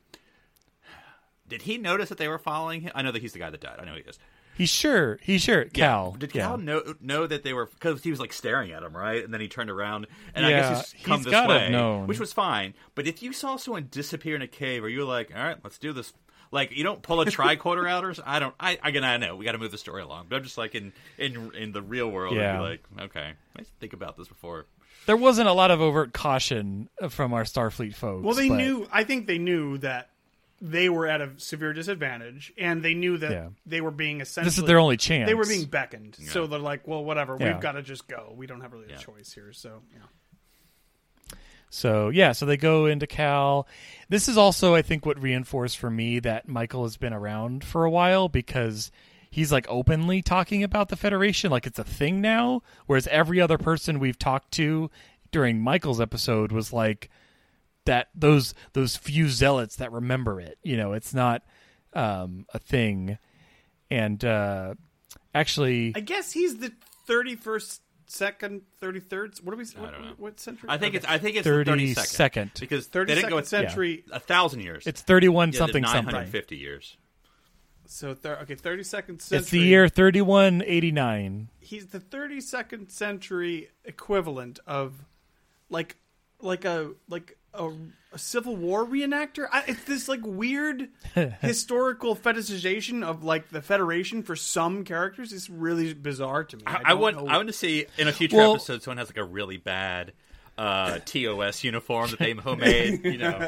[SPEAKER 3] did he notice that they were following him? I know that he's the guy that died. I know he is.
[SPEAKER 4] He's sure. He's sure. Cal.
[SPEAKER 3] Did
[SPEAKER 4] yeah.
[SPEAKER 3] Cal know know that they were, because he was like staring at him, right? And then he turned around, and I
[SPEAKER 4] Yeah,
[SPEAKER 3] guess he's come
[SPEAKER 4] he's
[SPEAKER 3] this
[SPEAKER 4] gotta have
[SPEAKER 3] way,
[SPEAKER 4] known.
[SPEAKER 3] which was fine. But if you saw someone disappear in a cave, are you like, all right, let's do this? Like, you don't pull a tricorder out, or I don't. I again, I know we got to move the story along, but I'm just like in in in the real world,
[SPEAKER 4] Yeah.
[SPEAKER 3] I'd be like, okay, let's think about this before.
[SPEAKER 4] There wasn't a lot of overt caution from our Starfleet folks.
[SPEAKER 5] well, they
[SPEAKER 4] but-
[SPEAKER 5] knew. I think they knew that they were at a severe disadvantage, and they knew that
[SPEAKER 4] Yeah.
[SPEAKER 5] they were being essentially.
[SPEAKER 4] This is their only chance.
[SPEAKER 5] They were being beckoned, so they're like, "Well, whatever.
[SPEAKER 4] Yeah.
[SPEAKER 5] We've got to just go. We don't have really a
[SPEAKER 3] Yeah.
[SPEAKER 5] choice here." So, yeah.
[SPEAKER 4] So yeah, so they go into Cal. This is also, I think, what reinforced for me that Michael has been around for a while, because he's like openly talking about the Federation like it's a thing now, whereas every other person we've talked to during Michael's episode was like that those those few zealots that remember it. You know, it's not um, a thing. And uh, actually,
[SPEAKER 5] I guess he's the thirty-first, second, thirty-third. What do we? What,
[SPEAKER 3] don't know.
[SPEAKER 5] what century?
[SPEAKER 3] I think
[SPEAKER 5] Okay.
[SPEAKER 3] it's I think it's the
[SPEAKER 4] thirty
[SPEAKER 3] thirty-second
[SPEAKER 4] second.
[SPEAKER 3] because they didn't go
[SPEAKER 5] thirty-second century.
[SPEAKER 3] a thousand years.
[SPEAKER 4] It's thirty-one
[SPEAKER 3] yeah,
[SPEAKER 4] something
[SPEAKER 3] nine
[SPEAKER 4] something.
[SPEAKER 3] hundred fifty years.
[SPEAKER 5] So thir- okay, thirty-second century.
[SPEAKER 4] It's the year thirty-one eighty-nine.
[SPEAKER 5] He's the thirty-second century equivalent of like like a like a, a Civil War reenactor. I, it's this like weird historical fetishization of like the Federation for some characters. It's really bizarre to me.
[SPEAKER 3] I, I
[SPEAKER 5] don't
[SPEAKER 3] want
[SPEAKER 5] know-
[SPEAKER 3] I want to see in a future
[SPEAKER 4] Well-
[SPEAKER 3] episode someone has like a really bad uh, T O S uniform that they homemade. You know,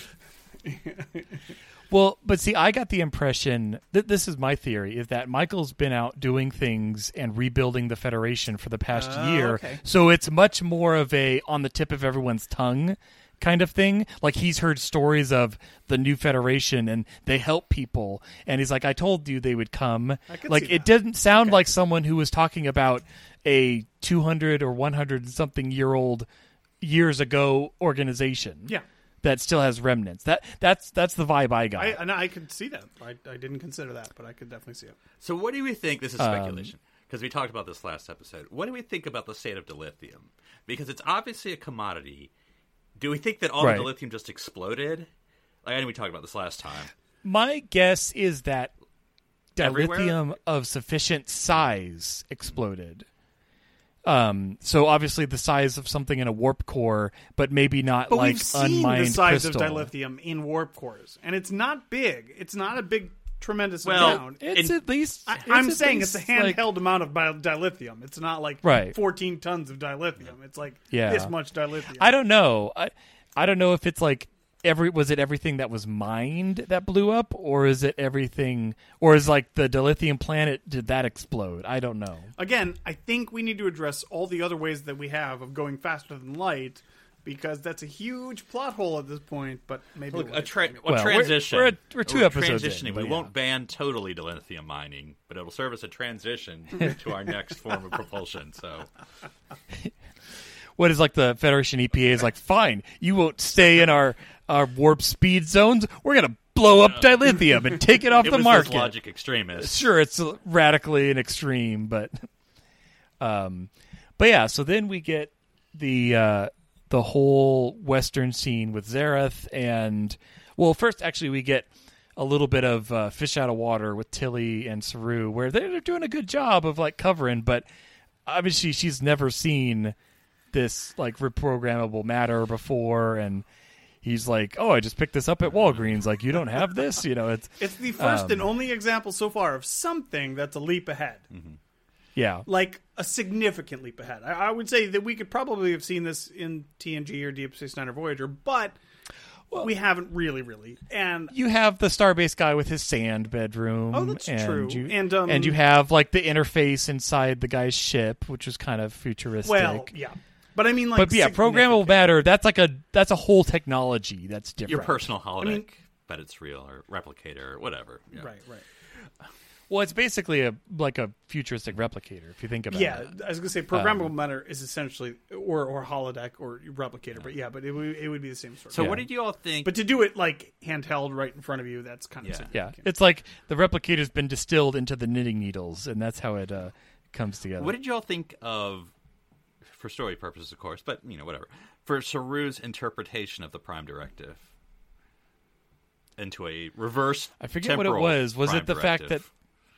[SPEAKER 4] Well, but see, I got the impression that this is my theory, is that Michael's been out doing things and rebuilding the Federation for the past
[SPEAKER 5] Oh,
[SPEAKER 4] year.
[SPEAKER 5] okay.
[SPEAKER 4] So it's much more of a on the tip of everyone's tongue kind of thing. Like he's heard stories of the new Federation and they help people. And he's like, I told you they would come.
[SPEAKER 5] I could
[SPEAKER 4] Like
[SPEAKER 5] see
[SPEAKER 4] it
[SPEAKER 5] that.
[SPEAKER 4] didn't sound like someone who was talking about a two hundred or one hundred something year old years ago organization.
[SPEAKER 5] Yeah.
[SPEAKER 4] That still has remnants. That that's that's the vibe I got.
[SPEAKER 5] I, and I could see that. I, I didn't consider that, but I could definitely see it.
[SPEAKER 3] so what do we think? This is
[SPEAKER 4] Um,
[SPEAKER 3] speculation because we talked about this last episode. What do we think about the state of dilithium? Because it's obviously a commodity. Do we think that all
[SPEAKER 4] Right.
[SPEAKER 3] the dilithium just exploded? Like I know we talked about this last time.
[SPEAKER 4] My guess is that
[SPEAKER 3] Everywhere?
[SPEAKER 4] dilithium of sufficient size exploded. Um, so obviously the size of something in a warp core, but maybe not
[SPEAKER 5] But
[SPEAKER 4] like
[SPEAKER 5] we've seen
[SPEAKER 4] unmined
[SPEAKER 5] the size
[SPEAKER 4] crystal.
[SPEAKER 5] of dilithium in warp cores, and it's not big. It's not a big, tremendous
[SPEAKER 3] Well,
[SPEAKER 5] amount.
[SPEAKER 4] It's
[SPEAKER 3] In-
[SPEAKER 4] at least.
[SPEAKER 5] I,
[SPEAKER 4] it's
[SPEAKER 5] I'm
[SPEAKER 4] at
[SPEAKER 5] saying
[SPEAKER 4] least
[SPEAKER 5] it's a handheld
[SPEAKER 4] like-
[SPEAKER 5] amount of bi- dilithium. It's not like
[SPEAKER 4] Right.
[SPEAKER 5] fourteen tons of dilithium. It's like
[SPEAKER 4] Yeah.
[SPEAKER 5] this much dilithium.
[SPEAKER 4] I don't know. I I don't know if it's like every was it everything that was mined that blew up, or is it everything, or is like the dilithium planet did that explode? I don't know.
[SPEAKER 5] Again, I think we need to address all the other ways that we have of going faster than light, because that's a huge plot hole at this point. But maybe
[SPEAKER 3] Look,
[SPEAKER 5] we'll
[SPEAKER 3] a,
[SPEAKER 5] get
[SPEAKER 3] tra-
[SPEAKER 5] to it.
[SPEAKER 3] a
[SPEAKER 4] Well, we're-
[SPEAKER 3] transition.
[SPEAKER 4] we're at- we're two episodes in,
[SPEAKER 3] transitioning.
[SPEAKER 4] but
[SPEAKER 3] we
[SPEAKER 4] yeah.
[SPEAKER 3] won't ban totally dilithium mining, but it'll serve as a transition to our next form of propulsion. So
[SPEAKER 4] What is like the Federation E P A is like, fine, you won't stay in our, our warp speed zones. We're gonna blow up dilithium and take it off
[SPEAKER 3] It
[SPEAKER 4] the
[SPEAKER 3] was
[SPEAKER 4] market.
[SPEAKER 3] those logic extremists.
[SPEAKER 4] Sure, it's radically an extreme, but um, but yeah. So then we get the uh, the whole Western scene with Zareth, and well, first actually we get a little bit of uh, fish out of water with Tilly and Saru, where they're doing a good job of like covering, but obviously she's never seen this like reprogrammable matter before, and he's like, "Oh, I just picked this up at Walgreens. Like, you don't have this, you know?" It's
[SPEAKER 5] It's the first
[SPEAKER 4] Um,
[SPEAKER 5] and only example so far of something that's a leap ahead.
[SPEAKER 4] yeah,
[SPEAKER 5] Like a significant leap ahead. I, I would say that we could probably have seen this in T N G or Deep Space Nine or Voyager, but we haven't really, really. And
[SPEAKER 4] you have the Starbase guy with his sand bedroom.
[SPEAKER 5] Oh, that's
[SPEAKER 4] and
[SPEAKER 5] true.
[SPEAKER 4] You,
[SPEAKER 5] And, um,
[SPEAKER 4] and you have like the interface inside the guy's ship, which is kind of futuristic.
[SPEAKER 5] well, yeah. But I mean, like,
[SPEAKER 4] but yeah, programmable
[SPEAKER 5] significant.
[SPEAKER 4] matter. That's like a that's a whole technology that's different.
[SPEAKER 3] Your personal holodeck,
[SPEAKER 5] mean-
[SPEAKER 3] but it's real, or replicator, or whatever. Yeah.
[SPEAKER 5] Right, right.
[SPEAKER 4] Well, it's basically a like a futuristic replicator if you think about
[SPEAKER 5] Yeah,
[SPEAKER 4] it.
[SPEAKER 5] I was gonna say programmable matter is essentially or or holodeck or replicator, but yeah, but it would it would be the same sort.
[SPEAKER 3] So
[SPEAKER 5] of
[SPEAKER 3] what
[SPEAKER 4] Yeah.
[SPEAKER 3] did you all think?
[SPEAKER 5] But to do it like handheld right in front of you, that's kind of
[SPEAKER 3] Yeah.
[SPEAKER 4] Yeah,
[SPEAKER 5] significant.
[SPEAKER 4] it's like the replicator's been distilled into the knitting needles, and that's how it uh, comes together.
[SPEAKER 3] What did you all think of, for story purposes, of course, but, you know, whatever, for Saru's interpretation of the Prime Directive into a reverse
[SPEAKER 4] I forget what it
[SPEAKER 3] temporal
[SPEAKER 4] was. Was
[SPEAKER 3] Prime
[SPEAKER 4] it the fact that
[SPEAKER 3] Directive?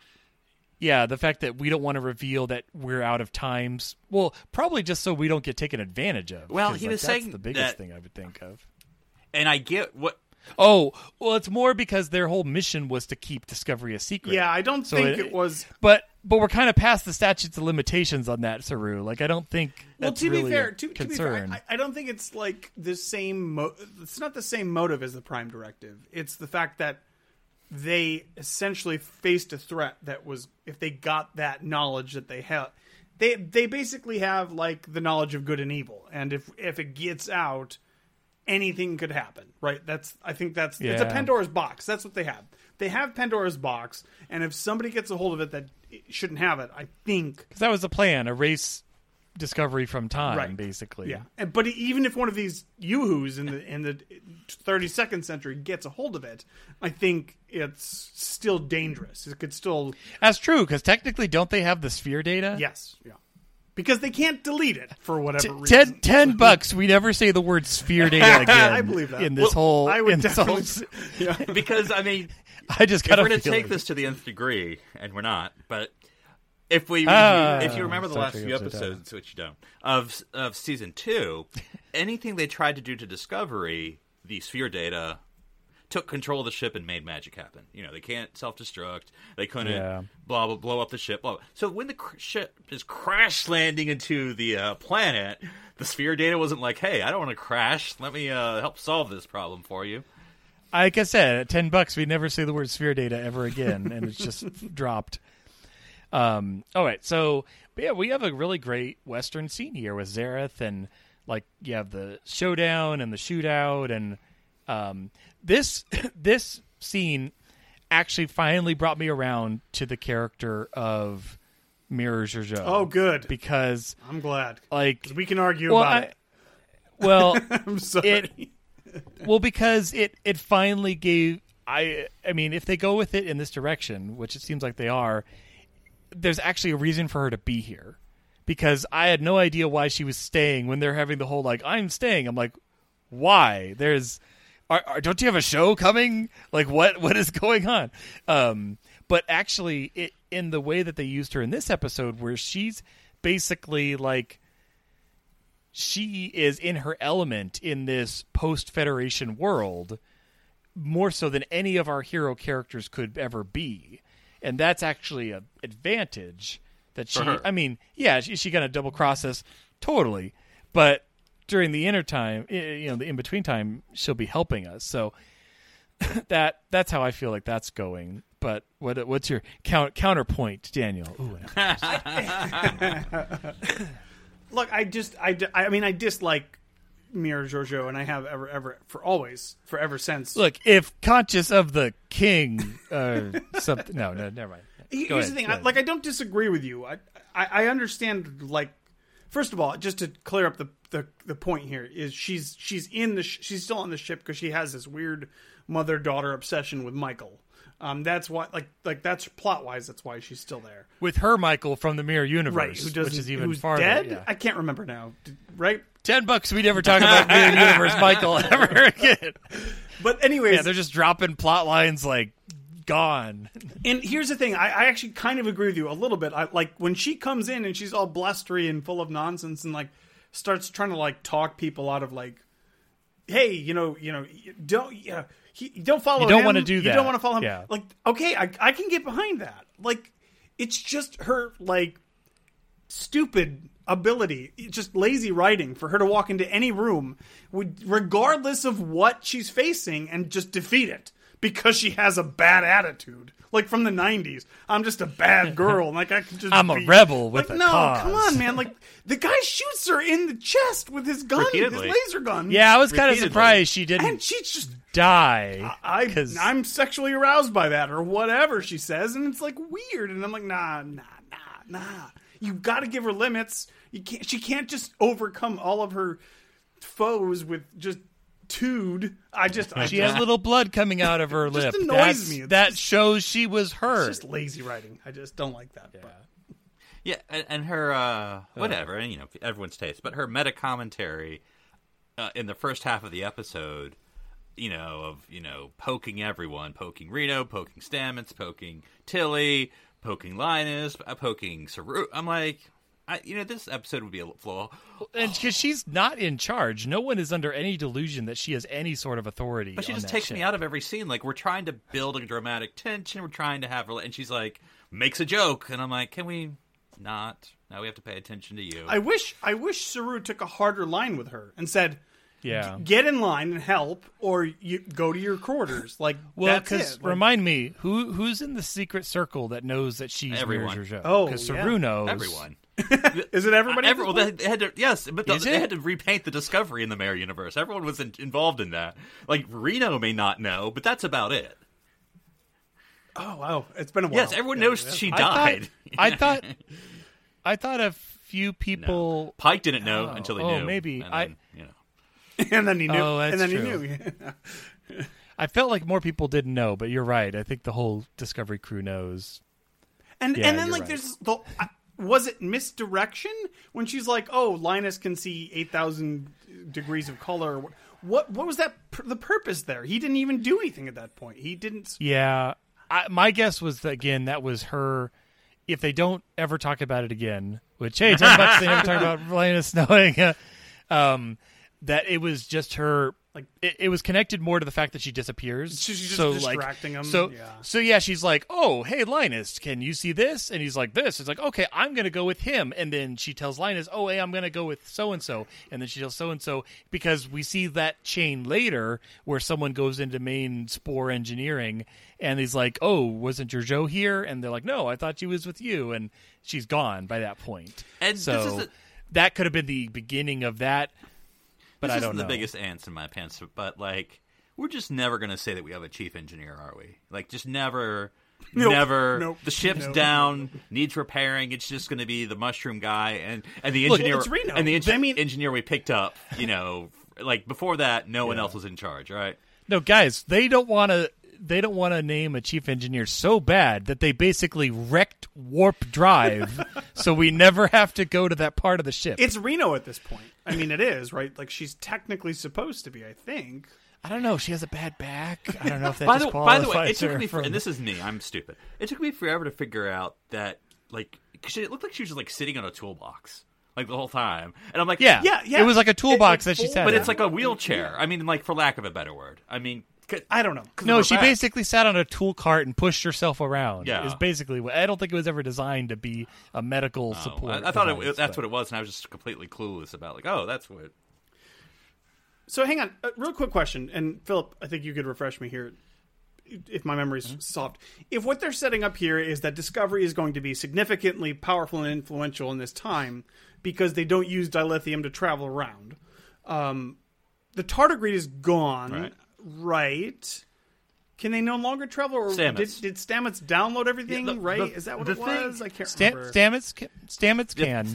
[SPEAKER 4] Yeah, the fact that we don't want to reveal that we're out of times. Well, probably just so we don't get taken advantage of.
[SPEAKER 3] Well,
[SPEAKER 4] 'cause,
[SPEAKER 3] he
[SPEAKER 4] like,
[SPEAKER 3] was
[SPEAKER 4] that's
[SPEAKER 3] saying
[SPEAKER 4] the biggest
[SPEAKER 3] that-
[SPEAKER 4] thing I would think of.
[SPEAKER 3] And I get what...
[SPEAKER 4] Oh, well, it's more because their whole mission was to keep Discovery a secret.
[SPEAKER 5] Yeah, I don't
[SPEAKER 4] So
[SPEAKER 5] think
[SPEAKER 4] it-
[SPEAKER 5] it, was.
[SPEAKER 4] But but we're kind of past the statutes of limitations on that, Saru. Like, I don't think
[SPEAKER 5] Well,
[SPEAKER 4] that's
[SPEAKER 5] to
[SPEAKER 4] really
[SPEAKER 5] be fair,
[SPEAKER 4] a
[SPEAKER 5] to, to be
[SPEAKER 4] concern.
[SPEAKER 5] fair, I, I don't think it's like the same. Mo- it's not the same motive as the Prime Directive. It's the fact that they essentially faced a threat that was, if they got that knowledge that they have, they they basically have like the knowledge of good and evil, and if if it gets out, anything could happen. Right? That's I think that's it's a
[SPEAKER 4] Yeah.
[SPEAKER 5] Pandora's box. That's what they have. They have Pandora's box, and if somebody gets a hold of it that shouldn't have it, I think.
[SPEAKER 4] Because that was the plan, erase Discovery from time,
[SPEAKER 5] Right.
[SPEAKER 4] basically.
[SPEAKER 5] Yeah, and, but even if one of these yoo-hoos in the in the thirty-second century gets a hold of it, I think it's still dangerous. It could still
[SPEAKER 4] That's true, because technically, don't they have the sphere data?
[SPEAKER 5] yes, yeah, because they can't delete it for whatever
[SPEAKER 4] T-
[SPEAKER 5] reason.
[SPEAKER 4] ten, ten bucks. We never say the word sphere data again.
[SPEAKER 5] I believe that.
[SPEAKER 4] in this
[SPEAKER 5] Well,
[SPEAKER 4] whole.
[SPEAKER 5] I would
[SPEAKER 4] in this whole
[SPEAKER 5] definitely-
[SPEAKER 4] s-
[SPEAKER 5] yeah.
[SPEAKER 3] Because, I mean,
[SPEAKER 4] I just
[SPEAKER 3] if
[SPEAKER 4] got
[SPEAKER 3] we're
[SPEAKER 4] a
[SPEAKER 3] going to take
[SPEAKER 4] feeling.
[SPEAKER 3] this to the nth degree, and we're not, but if we,
[SPEAKER 4] Ah,
[SPEAKER 3] if you remember the
[SPEAKER 4] Star
[SPEAKER 3] last
[SPEAKER 4] Trek
[SPEAKER 3] few
[SPEAKER 4] Upside Down.
[SPEAKER 3] episodes, which you don't, of of season two, anything they tried to do to Discovery, the sphere data took control of the ship and made magic happen. You know, they can't self-destruct. They couldn't
[SPEAKER 4] Yeah.
[SPEAKER 3] blah blah blow up the ship. Blah, blah. So when the cr- ship is crash landing into the uh, planet, the sphere data wasn't like, "Hey, I don't want to crash. Let me uh, help solve this problem for you."
[SPEAKER 4] Like I said, at ten bucks, we never say the word sphere data ever again, and it's just dropped. Um. All right, so but yeah, we have a really great Western scene here with Zareth, and like you have the showdown and the shootout, and um, this this scene actually finally brought me around to the character of Mirror Jojo.
[SPEAKER 5] Oh, good.
[SPEAKER 4] because
[SPEAKER 5] I'm glad.
[SPEAKER 4] like
[SPEAKER 5] We can argue
[SPEAKER 4] well,
[SPEAKER 5] about
[SPEAKER 4] I,
[SPEAKER 5] it.
[SPEAKER 4] well.
[SPEAKER 5] I'm sorry.
[SPEAKER 4] it- Well, because it, it finally gave I I mean, if they go with it in this direction, which it seems like they are, there's actually a reason for her to be here. Because I had no idea why she was staying when they're having the whole like I'm staying. I'm like, why? There's are, are, don't you have a show coming? Like what what is going on? Um, but actually, it, in the way that they used her in this episode, where she's basically like. She is in her element in this post-Federation world more so than any of our hero characters could ever be. And that's actually an advantage that she...
[SPEAKER 3] For her.
[SPEAKER 4] I mean, yeah, is she going to double-cross us? Totally. But during the inner time, you know, the in-between time, she'll be helping us. So that that's how I feel like that's going. But what what's your count, counterpoint, Daniel? Ooh,
[SPEAKER 5] Look, I just, I, di- I mean, I dislike Mirror Jojo, and I have ever, ever, for always, forever since.
[SPEAKER 4] Look, if conscious of the king, uh, something. No, no, never mind.
[SPEAKER 5] Here's
[SPEAKER 4] Go
[SPEAKER 5] the
[SPEAKER 4] ahead,
[SPEAKER 5] thing,
[SPEAKER 4] go
[SPEAKER 5] I,
[SPEAKER 4] ahead.
[SPEAKER 5] like, I don't disagree with you. I, I, I understand, like, first of all, just to clear up the, the, the point here is she's she's in the sh- she's still on the ship because she has this weird mother daughter obsession with Michael. Um, that's why, like, like that's plot wise. That's why she's still there
[SPEAKER 4] with her Michael from the Mirror Universe,
[SPEAKER 5] right? Who doesn't,
[SPEAKER 4] which is even
[SPEAKER 5] who's
[SPEAKER 4] farther.
[SPEAKER 5] dead?
[SPEAKER 4] Yeah.
[SPEAKER 5] I can't remember now. Right?
[SPEAKER 4] Ten bucks. We never talk about Mirror Universe Michael ever again.
[SPEAKER 5] But anyways,
[SPEAKER 4] yeah, they're just dropping plot lines like gone.
[SPEAKER 5] And here's the thing: I, I actually kind of agree with you a little bit. I like when she comes in and she's all blustery and full of nonsense and like starts trying to like talk people out of like, hey, you know, you know, don't, yeah. He, you don't follow
[SPEAKER 4] You don't
[SPEAKER 5] him.
[SPEAKER 4] want to do that.
[SPEAKER 5] You don't want to follow him.
[SPEAKER 4] Yeah.
[SPEAKER 5] Like, okay, I, I can get behind that. Like, it's just her, like, stupid ability. It's just lazy writing for her to walk into any room, would, regardless of what she's facing, and just defeat it. Because she has a bad attitude. Like, from the nineties. I'm just a bad girl. Like, I can just
[SPEAKER 4] I'm
[SPEAKER 5] be,
[SPEAKER 4] a rebel with
[SPEAKER 5] like,
[SPEAKER 4] a
[SPEAKER 5] no,
[SPEAKER 4] cause.
[SPEAKER 5] come on, man. Like, the guy shoots her in the chest with his gun, his
[SPEAKER 3] Repeatedly.
[SPEAKER 5] laser gun.
[SPEAKER 4] Yeah, I was kind of
[SPEAKER 3] Repeatedly.
[SPEAKER 4] surprised she didn't
[SPEAKER 5] And she's just...
[SPEAKER 4] die.
[SPEAKER 5] I,
[SPEAKER 4] 'cause-
[SPEAKER 5] I'm sexually aroused by that, or whatever she says, and it's like weird. And I'm like, nah, nah, nah, nah. You got to give her limits. You can't. She can't just overcome all of her foes with just tude. I just. I
[SPEAKER 4] She
[SPEAKER 5] just,
[SPEAKER 4] has little blood coming out of her lip.
[SPEAKER 5] just annoys
[SPEAKER 4] That's-
[SPEAKER 5] me. It's
[SPEAKER 4] that
[SPEAKER 5] just-
[SPEAKER 4] shows she was her.
[SPEAKER 5] It's just lazy writing. I just don't like that. But.
[SPEAKER 3] Yeah, and, and her uh, whatever, and you know, everyone's taste, but her meta commentary uh, in the first half of the episode, you know, of you know, poking everyone, poking Reno, poking Stamets, poking Tilly, poking Linus, uh, poking Saru. I'm like, I, you know, this episode would be a flaw.
[SPEAKER 4] And because she's not in charge, no one is under any delusion that she has any sort of authority.
[SPEAKER 3] But she
[SPEAKER 4] on
[SPEAKER 3] just
[SPEAKER 4] that
[SPEAKER 3] takes
[SPEAKER 4] ship.
[SPEAKER 3] me out of every scene. Like, we're trying to build a dramatic tension. We're trying to have, and she's like, makes a joke, and I'm like, can we not? Now we have to pay attention to you.
[SPEAKER 5] I wish. I wish Saru took a harder line with her and said,
[SPEAKER 4] Yeah.
[SPEAKER 5] "Get in line and help, or you go to your quarters." Like,
[SPEAKER 4] Well,
[SPEAKER 5] that's
[SPEAKER 4] because
[SPEAKER 5] it. Like,
[SPEAKER 4] remind me, who who's in the secret circle that knows that she's
[SPEAKER 3] Everyone.
[SPEAKER 4] Mirror Joe?
[SPEAKER 5] Oh,
[SPEAKER 4] because
[SPEAKER 5] yeah.
[SPEAKER 4] Saru knows.
[SPEAKER 3] Everyone.
[SPEAKER 5] is it everybody? at this
[SPEAKER 3] Everyone,
[SPEAKER 5] point?
[SPEAKER 3] they had to, yes, but the,
[SPEAKER 4] Is
[SPEAKER 3] they
[SPEAKER 4] it?
[SPEAKER 3] had to repaint the Discovery in the Mirror Universe. Everyone was in, involved in that. Like, Reno may not know, but that's about it.
[SPEAKER 5] Oh wow, it's been a while.
[SPEAKER 3] Yes, everyone
[SPEAKER 5] Yeah,
[SPEAKER 3] knows
[SPEAKER 5] yeah.
[SPEAKER 3] she
[SPEAKER 4] I
[SPEAKER 3] died.
[SPEAKER 4] thought, I thought, I thought a few people.
[SPEAKER 3] Pike didn't know
[SPEAKER 4] Oh,
[SPEAKER 3] until he
[SPEAKER 4] oh,
[SPEAKER 3] knew.
[SPEAKER 4] maybe.
[SPEAKER 3] And
[SPEAKER 4] I-
[SPEAKER 3] then, you know.
[SPEAKER 5] and then he knew.
[SPEAKER 4] Oh, that's
[SPEAKER 5] and then
[SPEAKER 4] true.
[SPEAKER 5] he knew.
[SPEAKER 4] I felt like more people didn't know, but you're right. I think the whole Discovery crew knows.
[SPEAKER 5] and
[SPEAKER 4] Yeah,
[SPEAKER 5] and then
[SPEAKER 4] you're
[SPEAKER 5] like
[SPEAKER 4] right.
[SPEAKER 5] there's the. I- Was it misdirection when she's like, "Oh, Linus can see eight thousand degrees of color"? What what was that? The purpose there? He didn't even do anything at that point. He didn't.
[SPEAKER 4] Yeah, I, my guess was that, again, that was her. If they don't ever talk about it again, which hey, ten bucks they never talk about Linus knowing, uh, um, that it was just her. Like it, it was connected more to the fact that she disappears.
[SPEAKER 5] She's just
[SPEAKER 4] so
[SPEAKER 5] distracting
[SPEAKER 4] like,
[SPEAKER 5] him,
[SPEAKER 4] So
[SPEAKER 5] yeah.
[SPEAKER 4] so yeah, she's like, "Oh, hey Linus, can you see this?" And he's like, "This." It's like, "Okay, I'm gonna go with him." And then she tells Linus, "Oh, hey, I'm gonna go with so and so." And then she tells so and so because we see that chain later where someone goes into main Spore engineering and he's like, "Oh, wasn't your Joe here?" And they're like, "No, I thought she was with you." And she's gone by that point.
[SPEAKER 3] And
[SPEAKER 4] so
[SPEAKER 3] this is a-
[SPEAKER 4] that could have been the beginning of that. But
[SPEAKER 3] this
[SPEAKER 4] I don't
[SPEAKER 3] isn't
[SPEAKER 4] know.
[SPEAKER 3] the biggest ants in my pants, but like, we're just never going to say that we have a chief engineer, are we? Like, just never,
[SPEAKER 5] Nope.
[SPEAKER 3] never.
[SPEAKER 5] Nope.
[SPEAKER 3] The ship's
[SPEAKER 5] Nope.
[SPEAKER 3] down, needs repairing. It's just going to be the mushroom guy and and the
[SPEAKER 5] Look,
[SPEAKER 3] engineer
[SPEAKER 5] it's Reno.
[SPEAKER 3] and the engi-
[SPEAKER 5] I mean-
[SPEAKER 3] engineer we picked up. You know, like before that, no one else was in charge, right?
[SPEAKER 4] No, guys, they don't want to. They don't want to name a chief engineer so bad that they basically wrecked warp drive, so we never have to go to that part of the ship.
[SPEAKER 5] It's Reno at this point. I mean, it is right. Like she's technically supposed to be. I think.
[SPEAKER 4] I don't know. She has a bad back. I don't know if that
[SPEAKER 3] By the, by the way,
[SPEAKER 4] disqualifies
[SPEAKER 3] it took
[SPEAKER 4] her
[SPEAKER 3] me, for,
[SPEAKER 4] from-
[SPEAKER 3] and this is me. I'm stupid. It took me forever to figure out that, like, cause it looked like she was just like sitting on a toolbox, like the whole time. And I'm like,
[SPEAKER 4] yeah,
[SPEAKER 5] Yeah, yeah.
[SPEAKER 4] It was like a toolbox
[SPEAKER 5] It- it
[SPEAKER 4] that she
[SPEAKER 5] folds-
[SPEAKER 4] sat
[SPEAKER 3] but
[SPEAKER 4] in.
[SPEAKER 3] it's like a wheelchair. I mean, like for lack of a better word. I mean, 'cause-
[SPEAKER 5] I don't know.
[SPEAKER 3] 'cause
[SPEAKER 4] no,
[SPEAKER 3] of her
[SPEAKER 4] she
[SPEAKER 3] back.
[SPEAKER 4] basically sat on a tool cart and pushed herself around.
[SPEAKER 3] Yeah.
[SPEAKER 4] Is basically what. I don't think it was ever designed to be a medical
[SPEAKER 3] Oh,
[SPEAKER 4] support.
[SPEAKER 3] I, I thought
[SPEAKER 4] device,
[SPEAKER 3] it, that's
[SPEAKER 4] but-
[SPEAKER 3] what it was, and I was just completely clueless about like, oh, that's what.
[SPEAKER 5] So hang on, a real quick question, and Philip, I think you could refresh me here, if my memory's
[SPEAKER 3] Mm-hmm.
[SPEAKER 5] soft. If what they're setting up here is that Discovery is going to be significantly powerful and influential in this time because they don't use dilithium to travel around, um, the tardigrade is gone,
[SPEAKER 3] Right.
[SPEAKER 5] right? Can they no longer travel, or
[SPEAKER 3] Stamets.
[SPEAKER 5] did, did Stamets download everything?
[SPEAKER 3] Yeah, the-
[SPEAKER 5] right?
[SPEAKER 3] the-
[SPEAKER 5] is that what
[SPEAKER 3] the
[SPEAKER 5] it
[SPEAKER 3] thing-
[SPEAKER 5] was? I can't
[SPEAKER 4] Stam-
[SPEAKER 5] remember.
[SPEAKER 4] Stamets, ca- Stamets
[SPEAKER 3] Yeah.
[SPEAKER 4] can.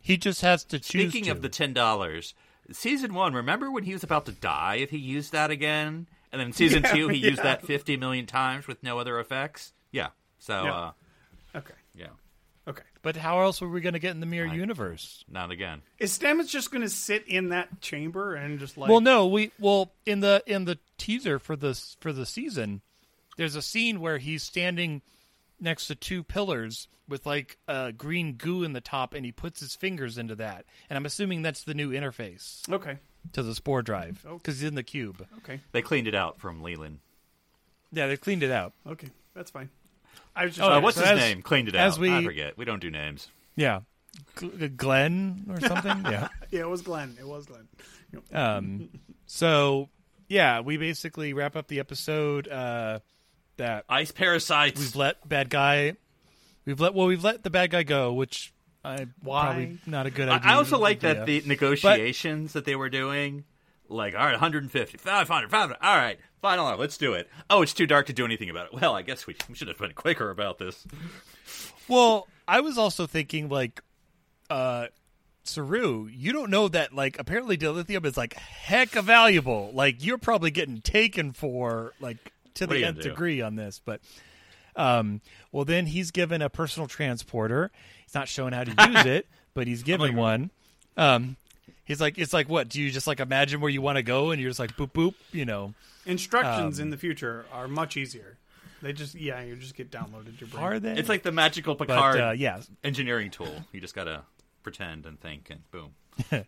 [SPEAKER 4] He just has to choose.
[SPEAKER 3] Speaking
[SPEAKER 4] to.
[SPEAKER 3] of the ten dollars, season one, remember when he was about to die if he used that again? And then season
[SPEAKER 5] Yeah,
[SPEAKER 3] two, he
[SPEAKER 5] yeah.
[SPEAKER 3] used that fifty million times with no other effects? Yeah. So,
[SPEAKER 5] Yeah.
[SPEAKER 3] uh,
[SPEAKER 5] Okay.
[SPEAKER 3] yeah.
[SPEAKER 5] Okay.
[SPEAKER 4] But how else were we going to get in the mirror
[SPEAKER 3] I-
[SPEAKER 4] universe?
[SPEAKER 3] Not again.
[SPEAKER 5] Is Stamets just going to sit in that chamber and just like?
[SPEAKER 4] Well, no, we well in the in the teaser for this for the season, there's a scene where he's standing next to two pillars with like uh, green goo in the top, and he puts his fingers into that, and I'm assuming that's the new interface
[SPEAKER 5] Okay.
[SPEAKER 4] to the spore drive
[SPEAKER 5] Oh.
[SPEAKER 4] because he's in the cube.
[SPEAKER 5] Okay.
[SPEAKER 3] They cleaned it out from Leland.
[SPEAKER 4] Yeah, they cleaned it out.
[SPEAKER 5] Okay. That's fine. I was just.
[SPEAKER 4] Oh,
[SPEAKER 3] Uh, what's
[SPEAKER 4] so
[SPEAKER 3] his
[SPEAKER 4] as-
[SPEAKER 3] name? Cleaned it
[SPEAKER 4] as
[SPEAKER 3] out.
[SPEAKER 4] we-
[SPEAKER 3] I forget. We don't do names.
[SPEAKER 4] Yeah, G- Glenn or something. Yeah.
[SPEAKER 5] Yeah, it was Glenn. It was Glenn. Yep.
[SPEAKER 4] Um, so yeah, we basically wrap up the episode. Uh, that
[SPEAKER 3] Ice parasites.
[SPEAKER 4] we've let bad guy, we've let well, we've let the bad guy go, which I
[SPEAKER 5] Why?
[SPEAKER 4] probably not a good
[SPEAKER 3] I,
[SPEAKER 4] idea.
[SPEAKER 3] I also like that
[SPEAKER 4] idea.
[SPEAKER 3] the negotiations that they were doing, like, all right, one hundred fifty, five hundred, five hundred, all right, final offer, let's do it. Oh, it's too dark to do anything about it. Well, I guess we, we should have been quicker about this.
[SPEAKER 4] Well, I was also thinking like, uh, Saru, you don't know that like apparently dilithium is like hecka valuable. Like you're probably getting taken for like to
[SPEAKER 3] What are
[SPEAKER 4] the
[SPEAKER 3] you
[SPEAKER 4] nth
[SPEAKER 3] gonna do?
[SPEAKER 4] degree on this, but. Um, well, then he's given a personal transporter. He's not showing how to use it, but he's given
[SPEAKER 3] like-
[SPEAKER 4] one. Um, he's like, it's like, what? Do you just like imagine where you want to go, and you're just like, boop boop, you know?
[SPEAKER 5] Instructions
[SPEAKER 4] um,
[SPEAKER 5] in the future are much easier. They just yeah, you just get downloaded to your brain.
[SPEAKER 4] Are they?
[SPEAKER 3] It's like the magical
[SPEAKER 4] but
[SPEAKER 3] Picard
[SPEAKER 4] uh, yeah.
[SPEAKER 3] engineering tool. You just gotta pretend and think, and boom.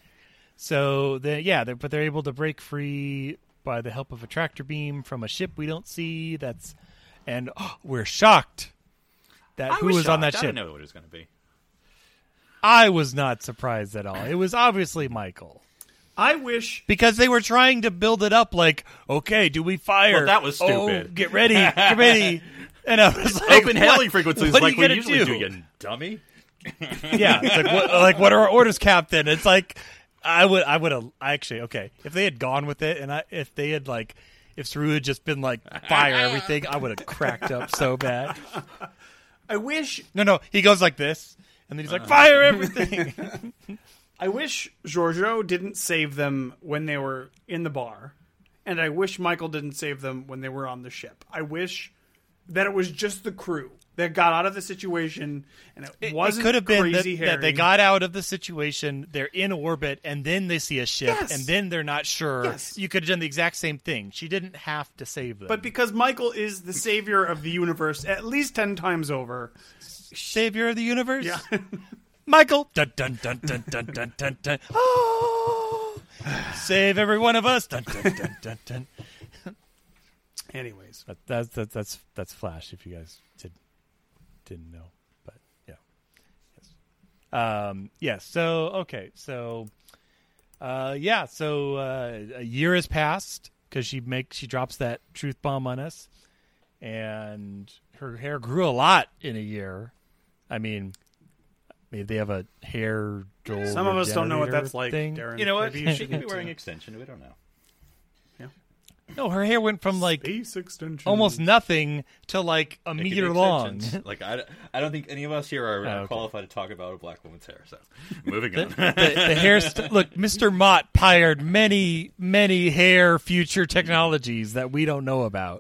[SPEAKER 4] So the yeah, they're, but they're able to break free by the help of a tractor beam from a ship we don't see. That's and oh, we're shocked that
[SPEAKER 3] I
[SPEAKER 4] who was, on
[SPEAKER 3] shocked.
[SPEAKER 4] that
[SPEAKER 3] I
[SPEAKER 4] ship.
[SPEAKER 3] didn't know what it was going to be.
[SPEAKER 4] I was not surprised at all. It was obviously Michael.
[SPEAKER 5] I wish
[SPEAKER 4] Because they were trying to build it up like, okay, do we fire?
[SPEAKER 3] Well, that was
[SPEAKER 4] Oh,
[SPEAKER 3] stupid.
[SPEAKER 4] get ready, get ready. And I was like,
[SPEAKER 3] Open hailing
[SPEAKER 4] what?
[SPEAKER 3] frequencies
[SPEAKER 4] What are
[SPEAKER 3] like
[SPEAKER 4] you
[SPEAKER 3] we
[SPEAKER 4] gonna
[SPEAKER 3] usually
[SPEAKER 4] do?
[SPEAKER 3] do, you dummy.
[SPEAKER 4] Yeah, it's like what, like what are our orders, Captain? It's like I would, I would have actually okay if they had gone with it, and I if they had like if Saru had just been like fire everything, I would have cracked up so bad.
[SPEAKER 5] I wish
[SPEAKER 4] No, no, he goes like this, and then he's like fire everything.
[SPEAKER 5] I wish Giorgio didn't save them when they were in the bar, and I wish Michael didn't save them when they were on the ship. I wish that it was just the crew that got out of the situation, and it,
[SPEAKER 4] It,
[SPEAKER 5] wasn't
[SPEAKER 4] it could have been that,
[SPEAKER 5] crazy
[SPEAKER 4] that they
[SPEAKER 5] Harry.
[SPEAKER 4] got out of the situation, they're in orbit, and then they see a ship,
[SPEAKER 5] Yes.
[SPEAKER 4] and then they're not sure.
[SPEAKER 5] Yes.
[SPEAKER 4] You could have done the exact same thing. She didn't have to save them.
[SPEAKER 5] But because Michael is the savior of the universe at least ten times over,
[SPEAKER 4] Savior of the universe?
[SPEAKER 5] yeah,
[SPEAKER 4] Michael! Dun, dun, dun, dun, dun, dun, dun, dun. Oh! Save every one of us! Dun, dun, dun, dun, dun.
[SPEAKER 5] anyways,
[SPEAKER 4] That, that's, that, that's, that's Flash, if you guys did, didn't know. But, yeah. Yes. Um, yeah, so, okay. So, uh, yeah, so uh, a year has passed because she makes she drops that truth bomb on us. And her hair grew a lot in a year. I mean, maybe they have a hair dual
[SPEAKER 5] some of us don't know what
[SPEAKER 4] regenerator
[SPEAKER 5] that's like.
[SPEAKER 4] thing.
[SPEAKER 5] Darren.
[SPEAKER 3] You know what?
[SPEAKER 5] Maybe you
[SPEAKER 3] She
[SPEAKER 5] should
[SPEAKER 3] could be
[SPEAKER 5] get
[SPEAKER 3] wearing
[SPEAKER 5] to-
[SPEAKER 3] extension. We don't know.
[SPEAKER 4] No, her hair went from like
[SPEAKER 5] space extension,
[SPEAKER 4] almost nothing to like a
[SPEAKER 3] It could be
[SPEAKER 4] meter long.
[SPEAKER 3] extensions. Like I, I don't think any of us here are
[SPEAKER 4] Oh,
[SPEAKER 3] uh,
[SPEAKER 4] okay.
[SPEAKER 3] qualified to talk about a black woman's hair. So, moving on.
[SPEAKER 4] the, the hair st- look, Mister Mott pioneered many, many hair future technologies that we don't know about.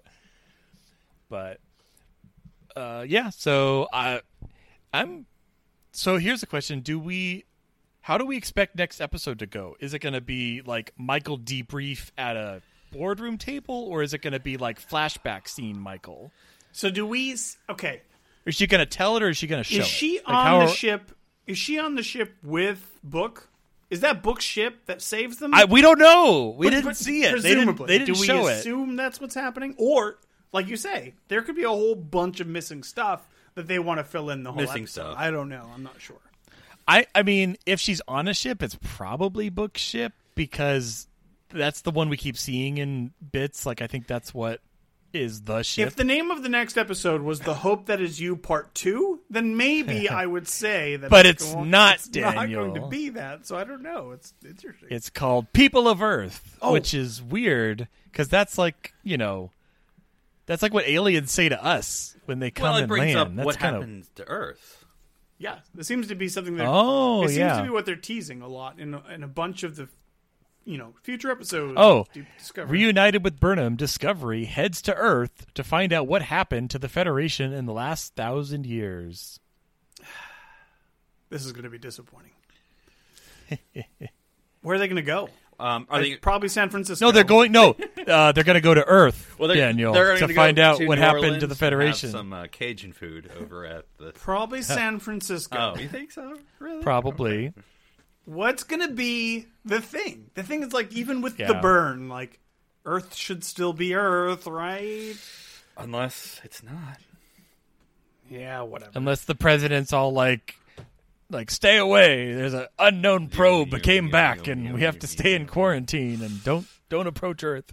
[SPEAKER 4] But uh, yeah, so I, I'm. So here's the question: Do we? How do we expect next episode to go? Is it going to be like Michael debrief at a boardroom table, or is it going to be like flashback scene Michael?
[SPEAKER 5] So do we? s- Okay,
[SPEAKER 4] Is she going to tell it, or is she going to show
[SPEAKER 5] is she
[SPEAKER 4] it? Like,
[SPEAKER 5] on
[SPEAKER 4] how
[SPEAKER 5] the
[SPEAKER 4] are-
[SPEAKER 5] ship? Is she on the ship with Book? Is that Book's ship that saves them?
[SPEAKER 4] I, we don't know. We
[SPEAKER 5] But-
[SPEAKER 4] didn't
[SPEAKER 5] but
[SPEAKER 4] see it. They
[SPEAKER 5] Presumably,
[SPEAKER 4] didn't, they didn't
[SPEAKER 5] do we
[SPEAKER 4] show it.
[SPEAKER 5] assume that's what's happening, or like you say, there could be a whole bunch of missing stuff that they want to fill in the whole
[SPEAKER 3] Missing
[SPEAKER 5] episode.
[SPEAKER 3] stuff.
[SPEAKER 5] I don't know. I'm not sure.
[SPEAKER 4] I, I mean, if she's on a ship, it's probably Book's ship because that's the one we keep seeing in bits. Like, I think that's what is the ship.
[SPEAKER 5] If the name of the next episode was "The Hope That Is You" Part Two, then maybe I would say that.
[SPEAKER 4] But it's
[SPEAKER 5] going-
[SPEAKER 4] not,
[SPEAKER 5] it's not
[SPEAKER 4] Daniel.
[SPEAKER 5] going to be that. So I don't know. It's it's your shit.
[SPEAKER 4] It's called People of Earth,
[SPEAKER 5] Oh.
[SPEAKER 4] which is weird because that's like, you know, that's like what aliens say to us when they come
[SPEAKER 3] well, it
[SPEAKER 4] and
[SPEAKER 3] brings
[SPEAKER 4] land.
[SPEAKER 3] up
[SPEAKER 4] that's
[SPEAKER 3] what
[SPEAKER 4] kind of
[SPEAKER 3] happens to Earth.
[SPEAKER 5] Yeah, this seems to be something that.
[SPEAKER 4] Oh,
[SPEAKER 5] it seems
[SPEAKER 4] yeah.
[SPEAKER 5] to be what they're teasing a lot in a, in a bunch of the, you know, future episodes.
[SPEAKER 4] Oh,
[SPEAKER 5] of Deep Discovery.
[SPEAKER 4] reunited with Burnham, Discovery heads to Earth to find out what happened to the Federation in the last thousand years.
[SPEAKER 5] This is going to be disappointing. Where are they going to go?
[SPEAKER 3] Um, are
[SPEAKER 5] Like,
[SPEAKER 3] they?
[SPEAKER 5] probably San Francisco.
[SPEAKER 4] No, they're going. No, uh, they're going to go to Earth,
[SPEAKER 3] Well, they're,
[SPEAKER 4] Daniel,
[SPEAKER 3] they're
[SPEAKER 4] to
[SPEAKER 3] gonna
[SPEAKER 4] find
[SPEAKER 3] go
[SPEAKER 4] out
[SPEAKER 3] to
[SPEAKER 4] what
[SPEAKER 3] New
[SPEAKER 4] happened
[SPEAKER 3] Orleans
[SPEAKER 4] to the
[SPEAKER 3] and
[SPEAKER 4] Federation.
[SPEAKER 3] Have some uh, Cajun food over at the.
[SPEAKER 5] Probably San Francisco.
[SPEAKER 3] Oh, you think so? Really?
[SPEAKER 4] Probably.
[SPEAKER 5] What's going to be the thing? The thing is, like, even with the
[SPEAKER 4] Yeah.
[SPEAKER 5] burn, like, Earth should still be Earth, right?
[SPEAKER 3] Unless it's not.
[SPEAKER 5] Yeah, whatever.
[SPEAKER 4] Unless the president's all like, like stay away. There's an unknown probe that came back, and we have to stay in quarantine and don't don't approach Earth.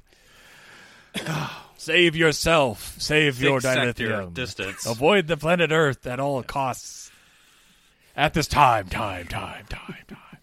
[SPEAKER 4] Save yourself. Save your
[SPEAKER 3] Six sector
[SPEAKER 4] dilithium.
[SPEAKER 3] distance.
[SPEAKER 4] Avoid the planet Earth at all costs. At this time, time, time, time, time,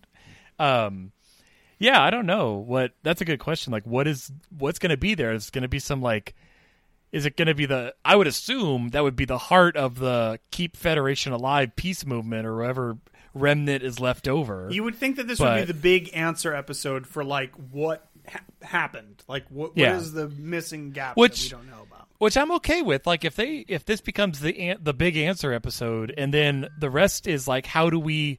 [SPEAKER 4] time. Um, yeah, I don't know what. That's a good question. Like, what is what's going to be there? Is going to be some like. Is it going to be the? I would assume that would be the heart of the Keep Federation Alive peace movement, or whatever remnant is left over.
[SPEAKER 5] You would think that this would
[SPEAKER 4] But-
[SPEAKER 5] be the big answer episode for, like, what ha- happened. Like, what,
[SPEAKER 4] Yeah.
[SPEAKER 5] what is the missing gap
[SPEAKER 4] Which-
[SPEAKER 5] that we don't know about?
[SPEAKER 4] Which I'm okay with. Like, if they if this becomes the an- the big answer episode, and then the rest is like, how do we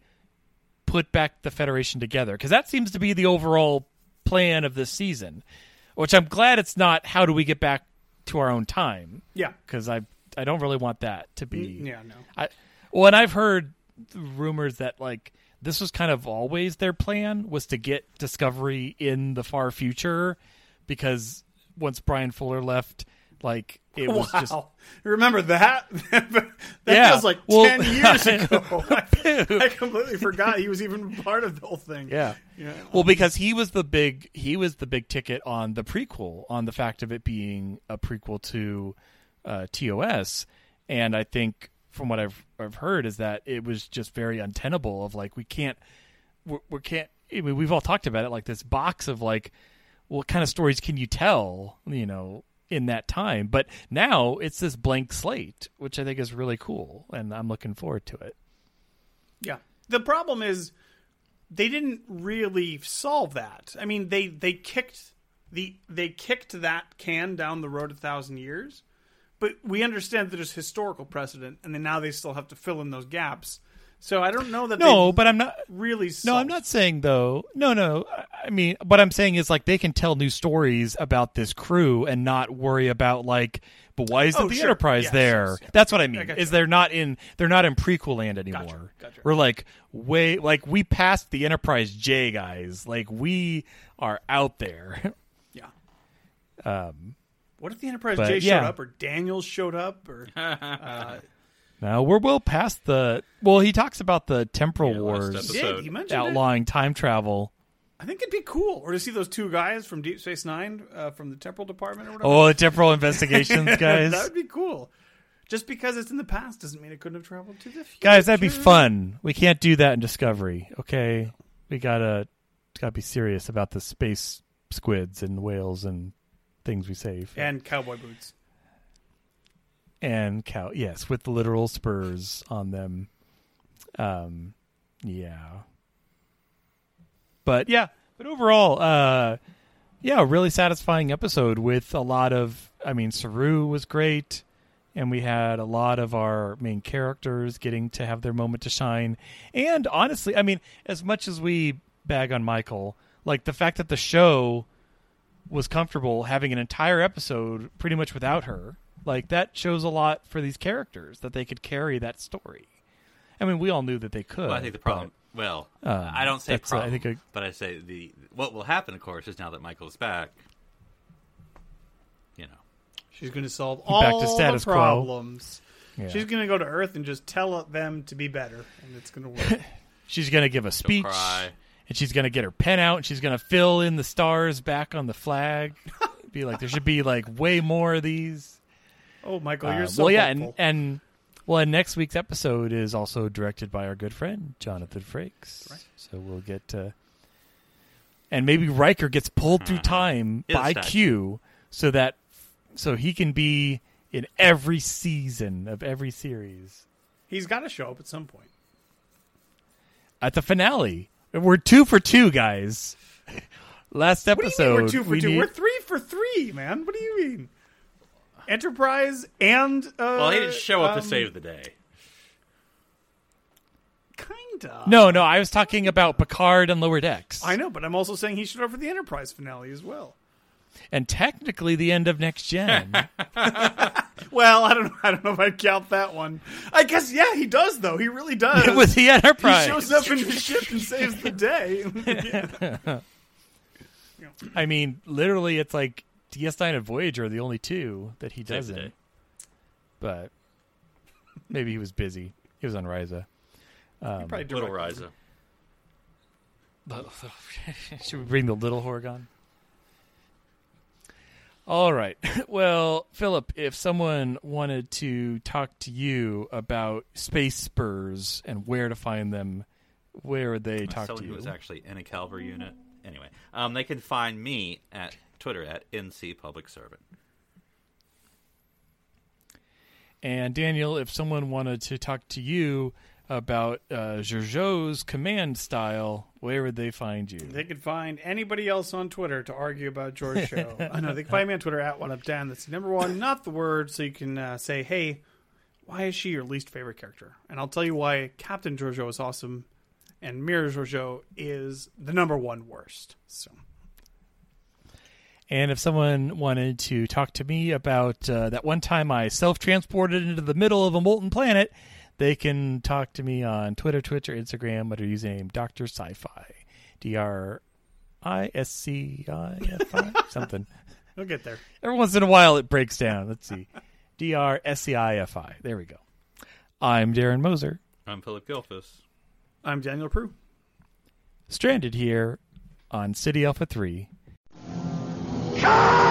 [SPEAKER 4] put back the Federation together? Because that seems to be the overall plan of this season. Which I'm glad it's not. How do we get back to our own time?
[SPEAKER 5] Yeah.
[SPEAKER 4] Because I I don't really want that to be.
[SPEAKER 5] Yeah, no.
[SPEAKER 4] I well, and I've heard rumors that like this was kind of always their plan, was to get Discovery in the far future, because once Brian Fuller left, like it was
[SPEAKER 5] wow.
[SPEAKER 4] just
[SPEAKER 5] Remember that? that
[SPEAKER 4] Yeah.
[SPEAKER 5] feels like
[SPEAKER 4] Well,
[SPEAKER 5] ten years ago. I, I completely forgot he was even part of the whole thing.
[SPEAKER 4] yeah.
[SPEAKER 5] Yeah.
[SPEAKER 4] Well, because he was the big he was the big ticket on the prequel, on the fact of it being a prequel to uh, T O S, and I think from what I've I've heard is that it was just very untenable. Of like we can't we we can't. I mean, we've all talked about it, like this box of like, what kind of stories can you tell? You know. In that time, but now it's this blank slate, which I think is really cool, and I'm looking forward to it.
[SPEAKER 5] Yeah. The problem is they didn't really solve that. I mean, they they kicked the they kicked that can down the road a thousand years, but we understand that there's historical precedent, and then now they still have to fill in those gaps. So I don't know that
[SPEAKER 4] No,
[SPEAKER 5] they
[SPEAKER 4] but I'm not.
[SPEAKER 5] really.
[SPEAKER 4] No,
[SPEAKER 5] Solved.
[SPEAKER 4] I'm not saying though. No, no. I- I mean, what I'm saying is like they can tell new stories about this crew and not worry about like, but why isn't
[SPEAKER 5] Oh,
[SPEAKER 4] the
[SPEAKER 5] sure.
[SPEAKER 4] Enterprise
[SPEAKER 5] Yes,
[SPEAKER 4] there?
[SPEAKER 5] yes, yeah.
[SPEAKER 4] That's what I mean.
[SPEAKER 5] I gotcha.
[SPEAKER 4] Is they're not in they're not in prequel land anymore.
[SPEAKER 5] Gotcha.
[SPEAKER 4] We're like way like we passed the Enterprise J guys. Like we are out there.
[SPEAKER 5] Yeah.
[SPEAKER 4] um.
[SPEAKER 5] What if the Enterprise
[SPEAKER 4] But,
[SPEAKER 5] J showed
[SPEAKER 4] yeah.
[SPEAKER 5] up, or Daniels showed up, or uh,
[SPEAKER 4] Now we're well past the. Well, he talks about the temporal
[SPEAKER 3] Yeah, last
[SPEAKER 4] wars
[SPEAKER 3] episode.
[SPEAKER 5] did he mentioned it?
[SPEAKER 4] outlawing time travel.
[SPEAKER 5] I think it'd be cool, or to see those two guys from Deep Space Nine, uh, from the Temporal Department, or whatever.
[SPEAKER 4] Oh, the temporal investigations, guys.
[SPEAKER 5] that would be cool. Just because it's in the past doesn't mean it couldn't have traveled to the future.
[SPEAKER 4] Guys, that'd be fun. We can't do that in Discovery, okay? We gotta gotta be serious about the space squids and whales and things we save.
[SPEAKER 5] And cowboy boots.
[SPEAKER 4] And cow, yes, with the literal spurs on them. Um, yeah. But yeah, but overall, uh, yeah, really satisfying episode with a lot of. I mean, Saru was great. And we had a lot of our main characters getting to have their moment to shine. And honestly, I mean, as much as we bag on Michael, like the fact that the show was comfortable having an entire episode pretty much without her, like that shows a lot for these characters, that they could carry that story. I mean, we all knew that they could.
[SPEAKER 3] Well, I think the problem. Well,
[SPEAKER 4] Um,
[SPEAKER 3] I don't say
[SPEAKER 4] that's, uh, I
[SPEAKER 3] problem,
[SPEAKER 4] think a-
[SPEAKER 3] but I say the what will happen, of course, is now that Michael's back. You know,
[SPEAKER 5] She's going to solve
[SPEAKER 4] Back
[SPEAKER 5] all
[SPEAKER 4] to status
[SPEAKER 5] the
[SPEAKER 4] quo.
[SPEAKER 5] problems.
[SPEAKER 4] Yeah.
[SPEAKER 5] She's going to go to Earth and just tell them to be better, and it's going to work.
[SPEAKER 4] She's going to give a
[SPEAKER 3] she'll
[SPEAKER 4] speech,
[SPEAKER 3] cry.
[SPEAKER 4] and she's going to get her pen out, and she's going to fill in the stars back on the flag. Be like, there should be like way more of these.
[SPEAKER 5] Oh, Michael,
[SPEAKER 4] Uh,
[SPEAKER 5] you're so
[SPEAKER 4] well, yeah, and,
[SPEAKER 5] hopeful.
[SPEAKER 4] and well, and next week's episode is also directed by our good friend Jonathan Frakes.
[SPEAKER 5] Right.
[SPEAKER 4] So we'll get to, and maybe Riker gets pulled through time
[SPEAKER 3] His
[SPEAKER 4] by
[SPEAKER 3] statue.
[SPEAKER 4] Q, so that so he can be in every season of every series.
[SPEAKER 5] He's got to show up at some point.
[SPEAKER 4] At the finale. We're two for two, guys. Last
[SPEAKER 5] What do you
[SPEAKER 4] episode.
[SPEAKER 5] mean we're two for
[SPEAKER 4] we
[SPEAKER 5] two?
[SPEAKER 4] need-
[SPEAKER 5] We're three for three, man. What do you mean? Enterprise and... Uh,
[SPEAKER 3] Well, he didn't show up
[SPEAKER 5] um,
[SPEAKER 3] to save the day.
[SPEAKER 5] Kinda.
[SPEAKER 4] No, no, I was talking about Picard and Lower Decks.
[SPEAKER 5] I know, but I'm also saying he showed up for the Enterprise finale as well.
[SPEAKER 4] And technically the end of Next Gen.
[SPEAKER 5] Well, I don't know. I don't know if I'd count that one. I guess, yeah, he does, though. He really does.
[SPEAKER 4] With the
[SPEAKER 5] He
[SPEAKER 4] Enterprise.
[SPEAKER 5] shows up in the ship and saves the day.
[SPEAKER 4] I mean, literally, it's like D S nine and Voyager are the only two that he
[SPEAKER 3] Save the
[SPEAKER 4] doesn't.
[SPEAKER 3] day.
[SPEAKER 4] But maybe he was busy. He was on Ryza. Um,
[SPEAKER 5] Probably
[SPEAKER 3] Little
[SPEAKER 5] directed.
[SPEAKER 3] Ryza.
[SPEAKER 4] Should we bring the little Horgon? All right. Well, Philip, if someone wanted to talk to you about Space Spurs and where to find them, where would they talk
[SPEAKER 3] Someone
[SPEAKER 4] to
[SPEAKER 3] who
[SPEAKER 4] you?
[SPEAKER 3] was actually in a Calvary unit. Anyway, um, they can find me at Twitter at N C Public Servant.
[SPEAKER 4] And Daniel, if someone wanted to talk to you about uh, Jojo's command style, where would they find you?
[SPEAKER 5] They could find anybody else on Twitter to argue about George Show. I know they can find me on Twitter at one up Dan. That's the number one, not the word. So you can uh, say, "Hey, why is she your least favorite character?" And I'll tell you why Captain Georgiou is awesome, and Mirror Georgiou is the number one worst. So
[SPEAKER 4] And if someone wanted to talk to me about uh, that one time I self-transported into the middle of a molten planet, they can talk to me on Twitter, Twitch, or Instagram under username Doctor Sci-Fi. D R I S C I F I? Something.
[SPEAKER 5] we'll get there.
[SPEAKER 4] Every once in a while it breaks down. Let's see. D R S C I F I. There we go. I'm Darren Moser,
[SPEAKER 3] I'm Philip Gilfus.
[SPEAKER 5] I'm Daniel Prue.
[SPEAKER 4] stranded here on City Alpha three.
[SPEAKER 6] Come!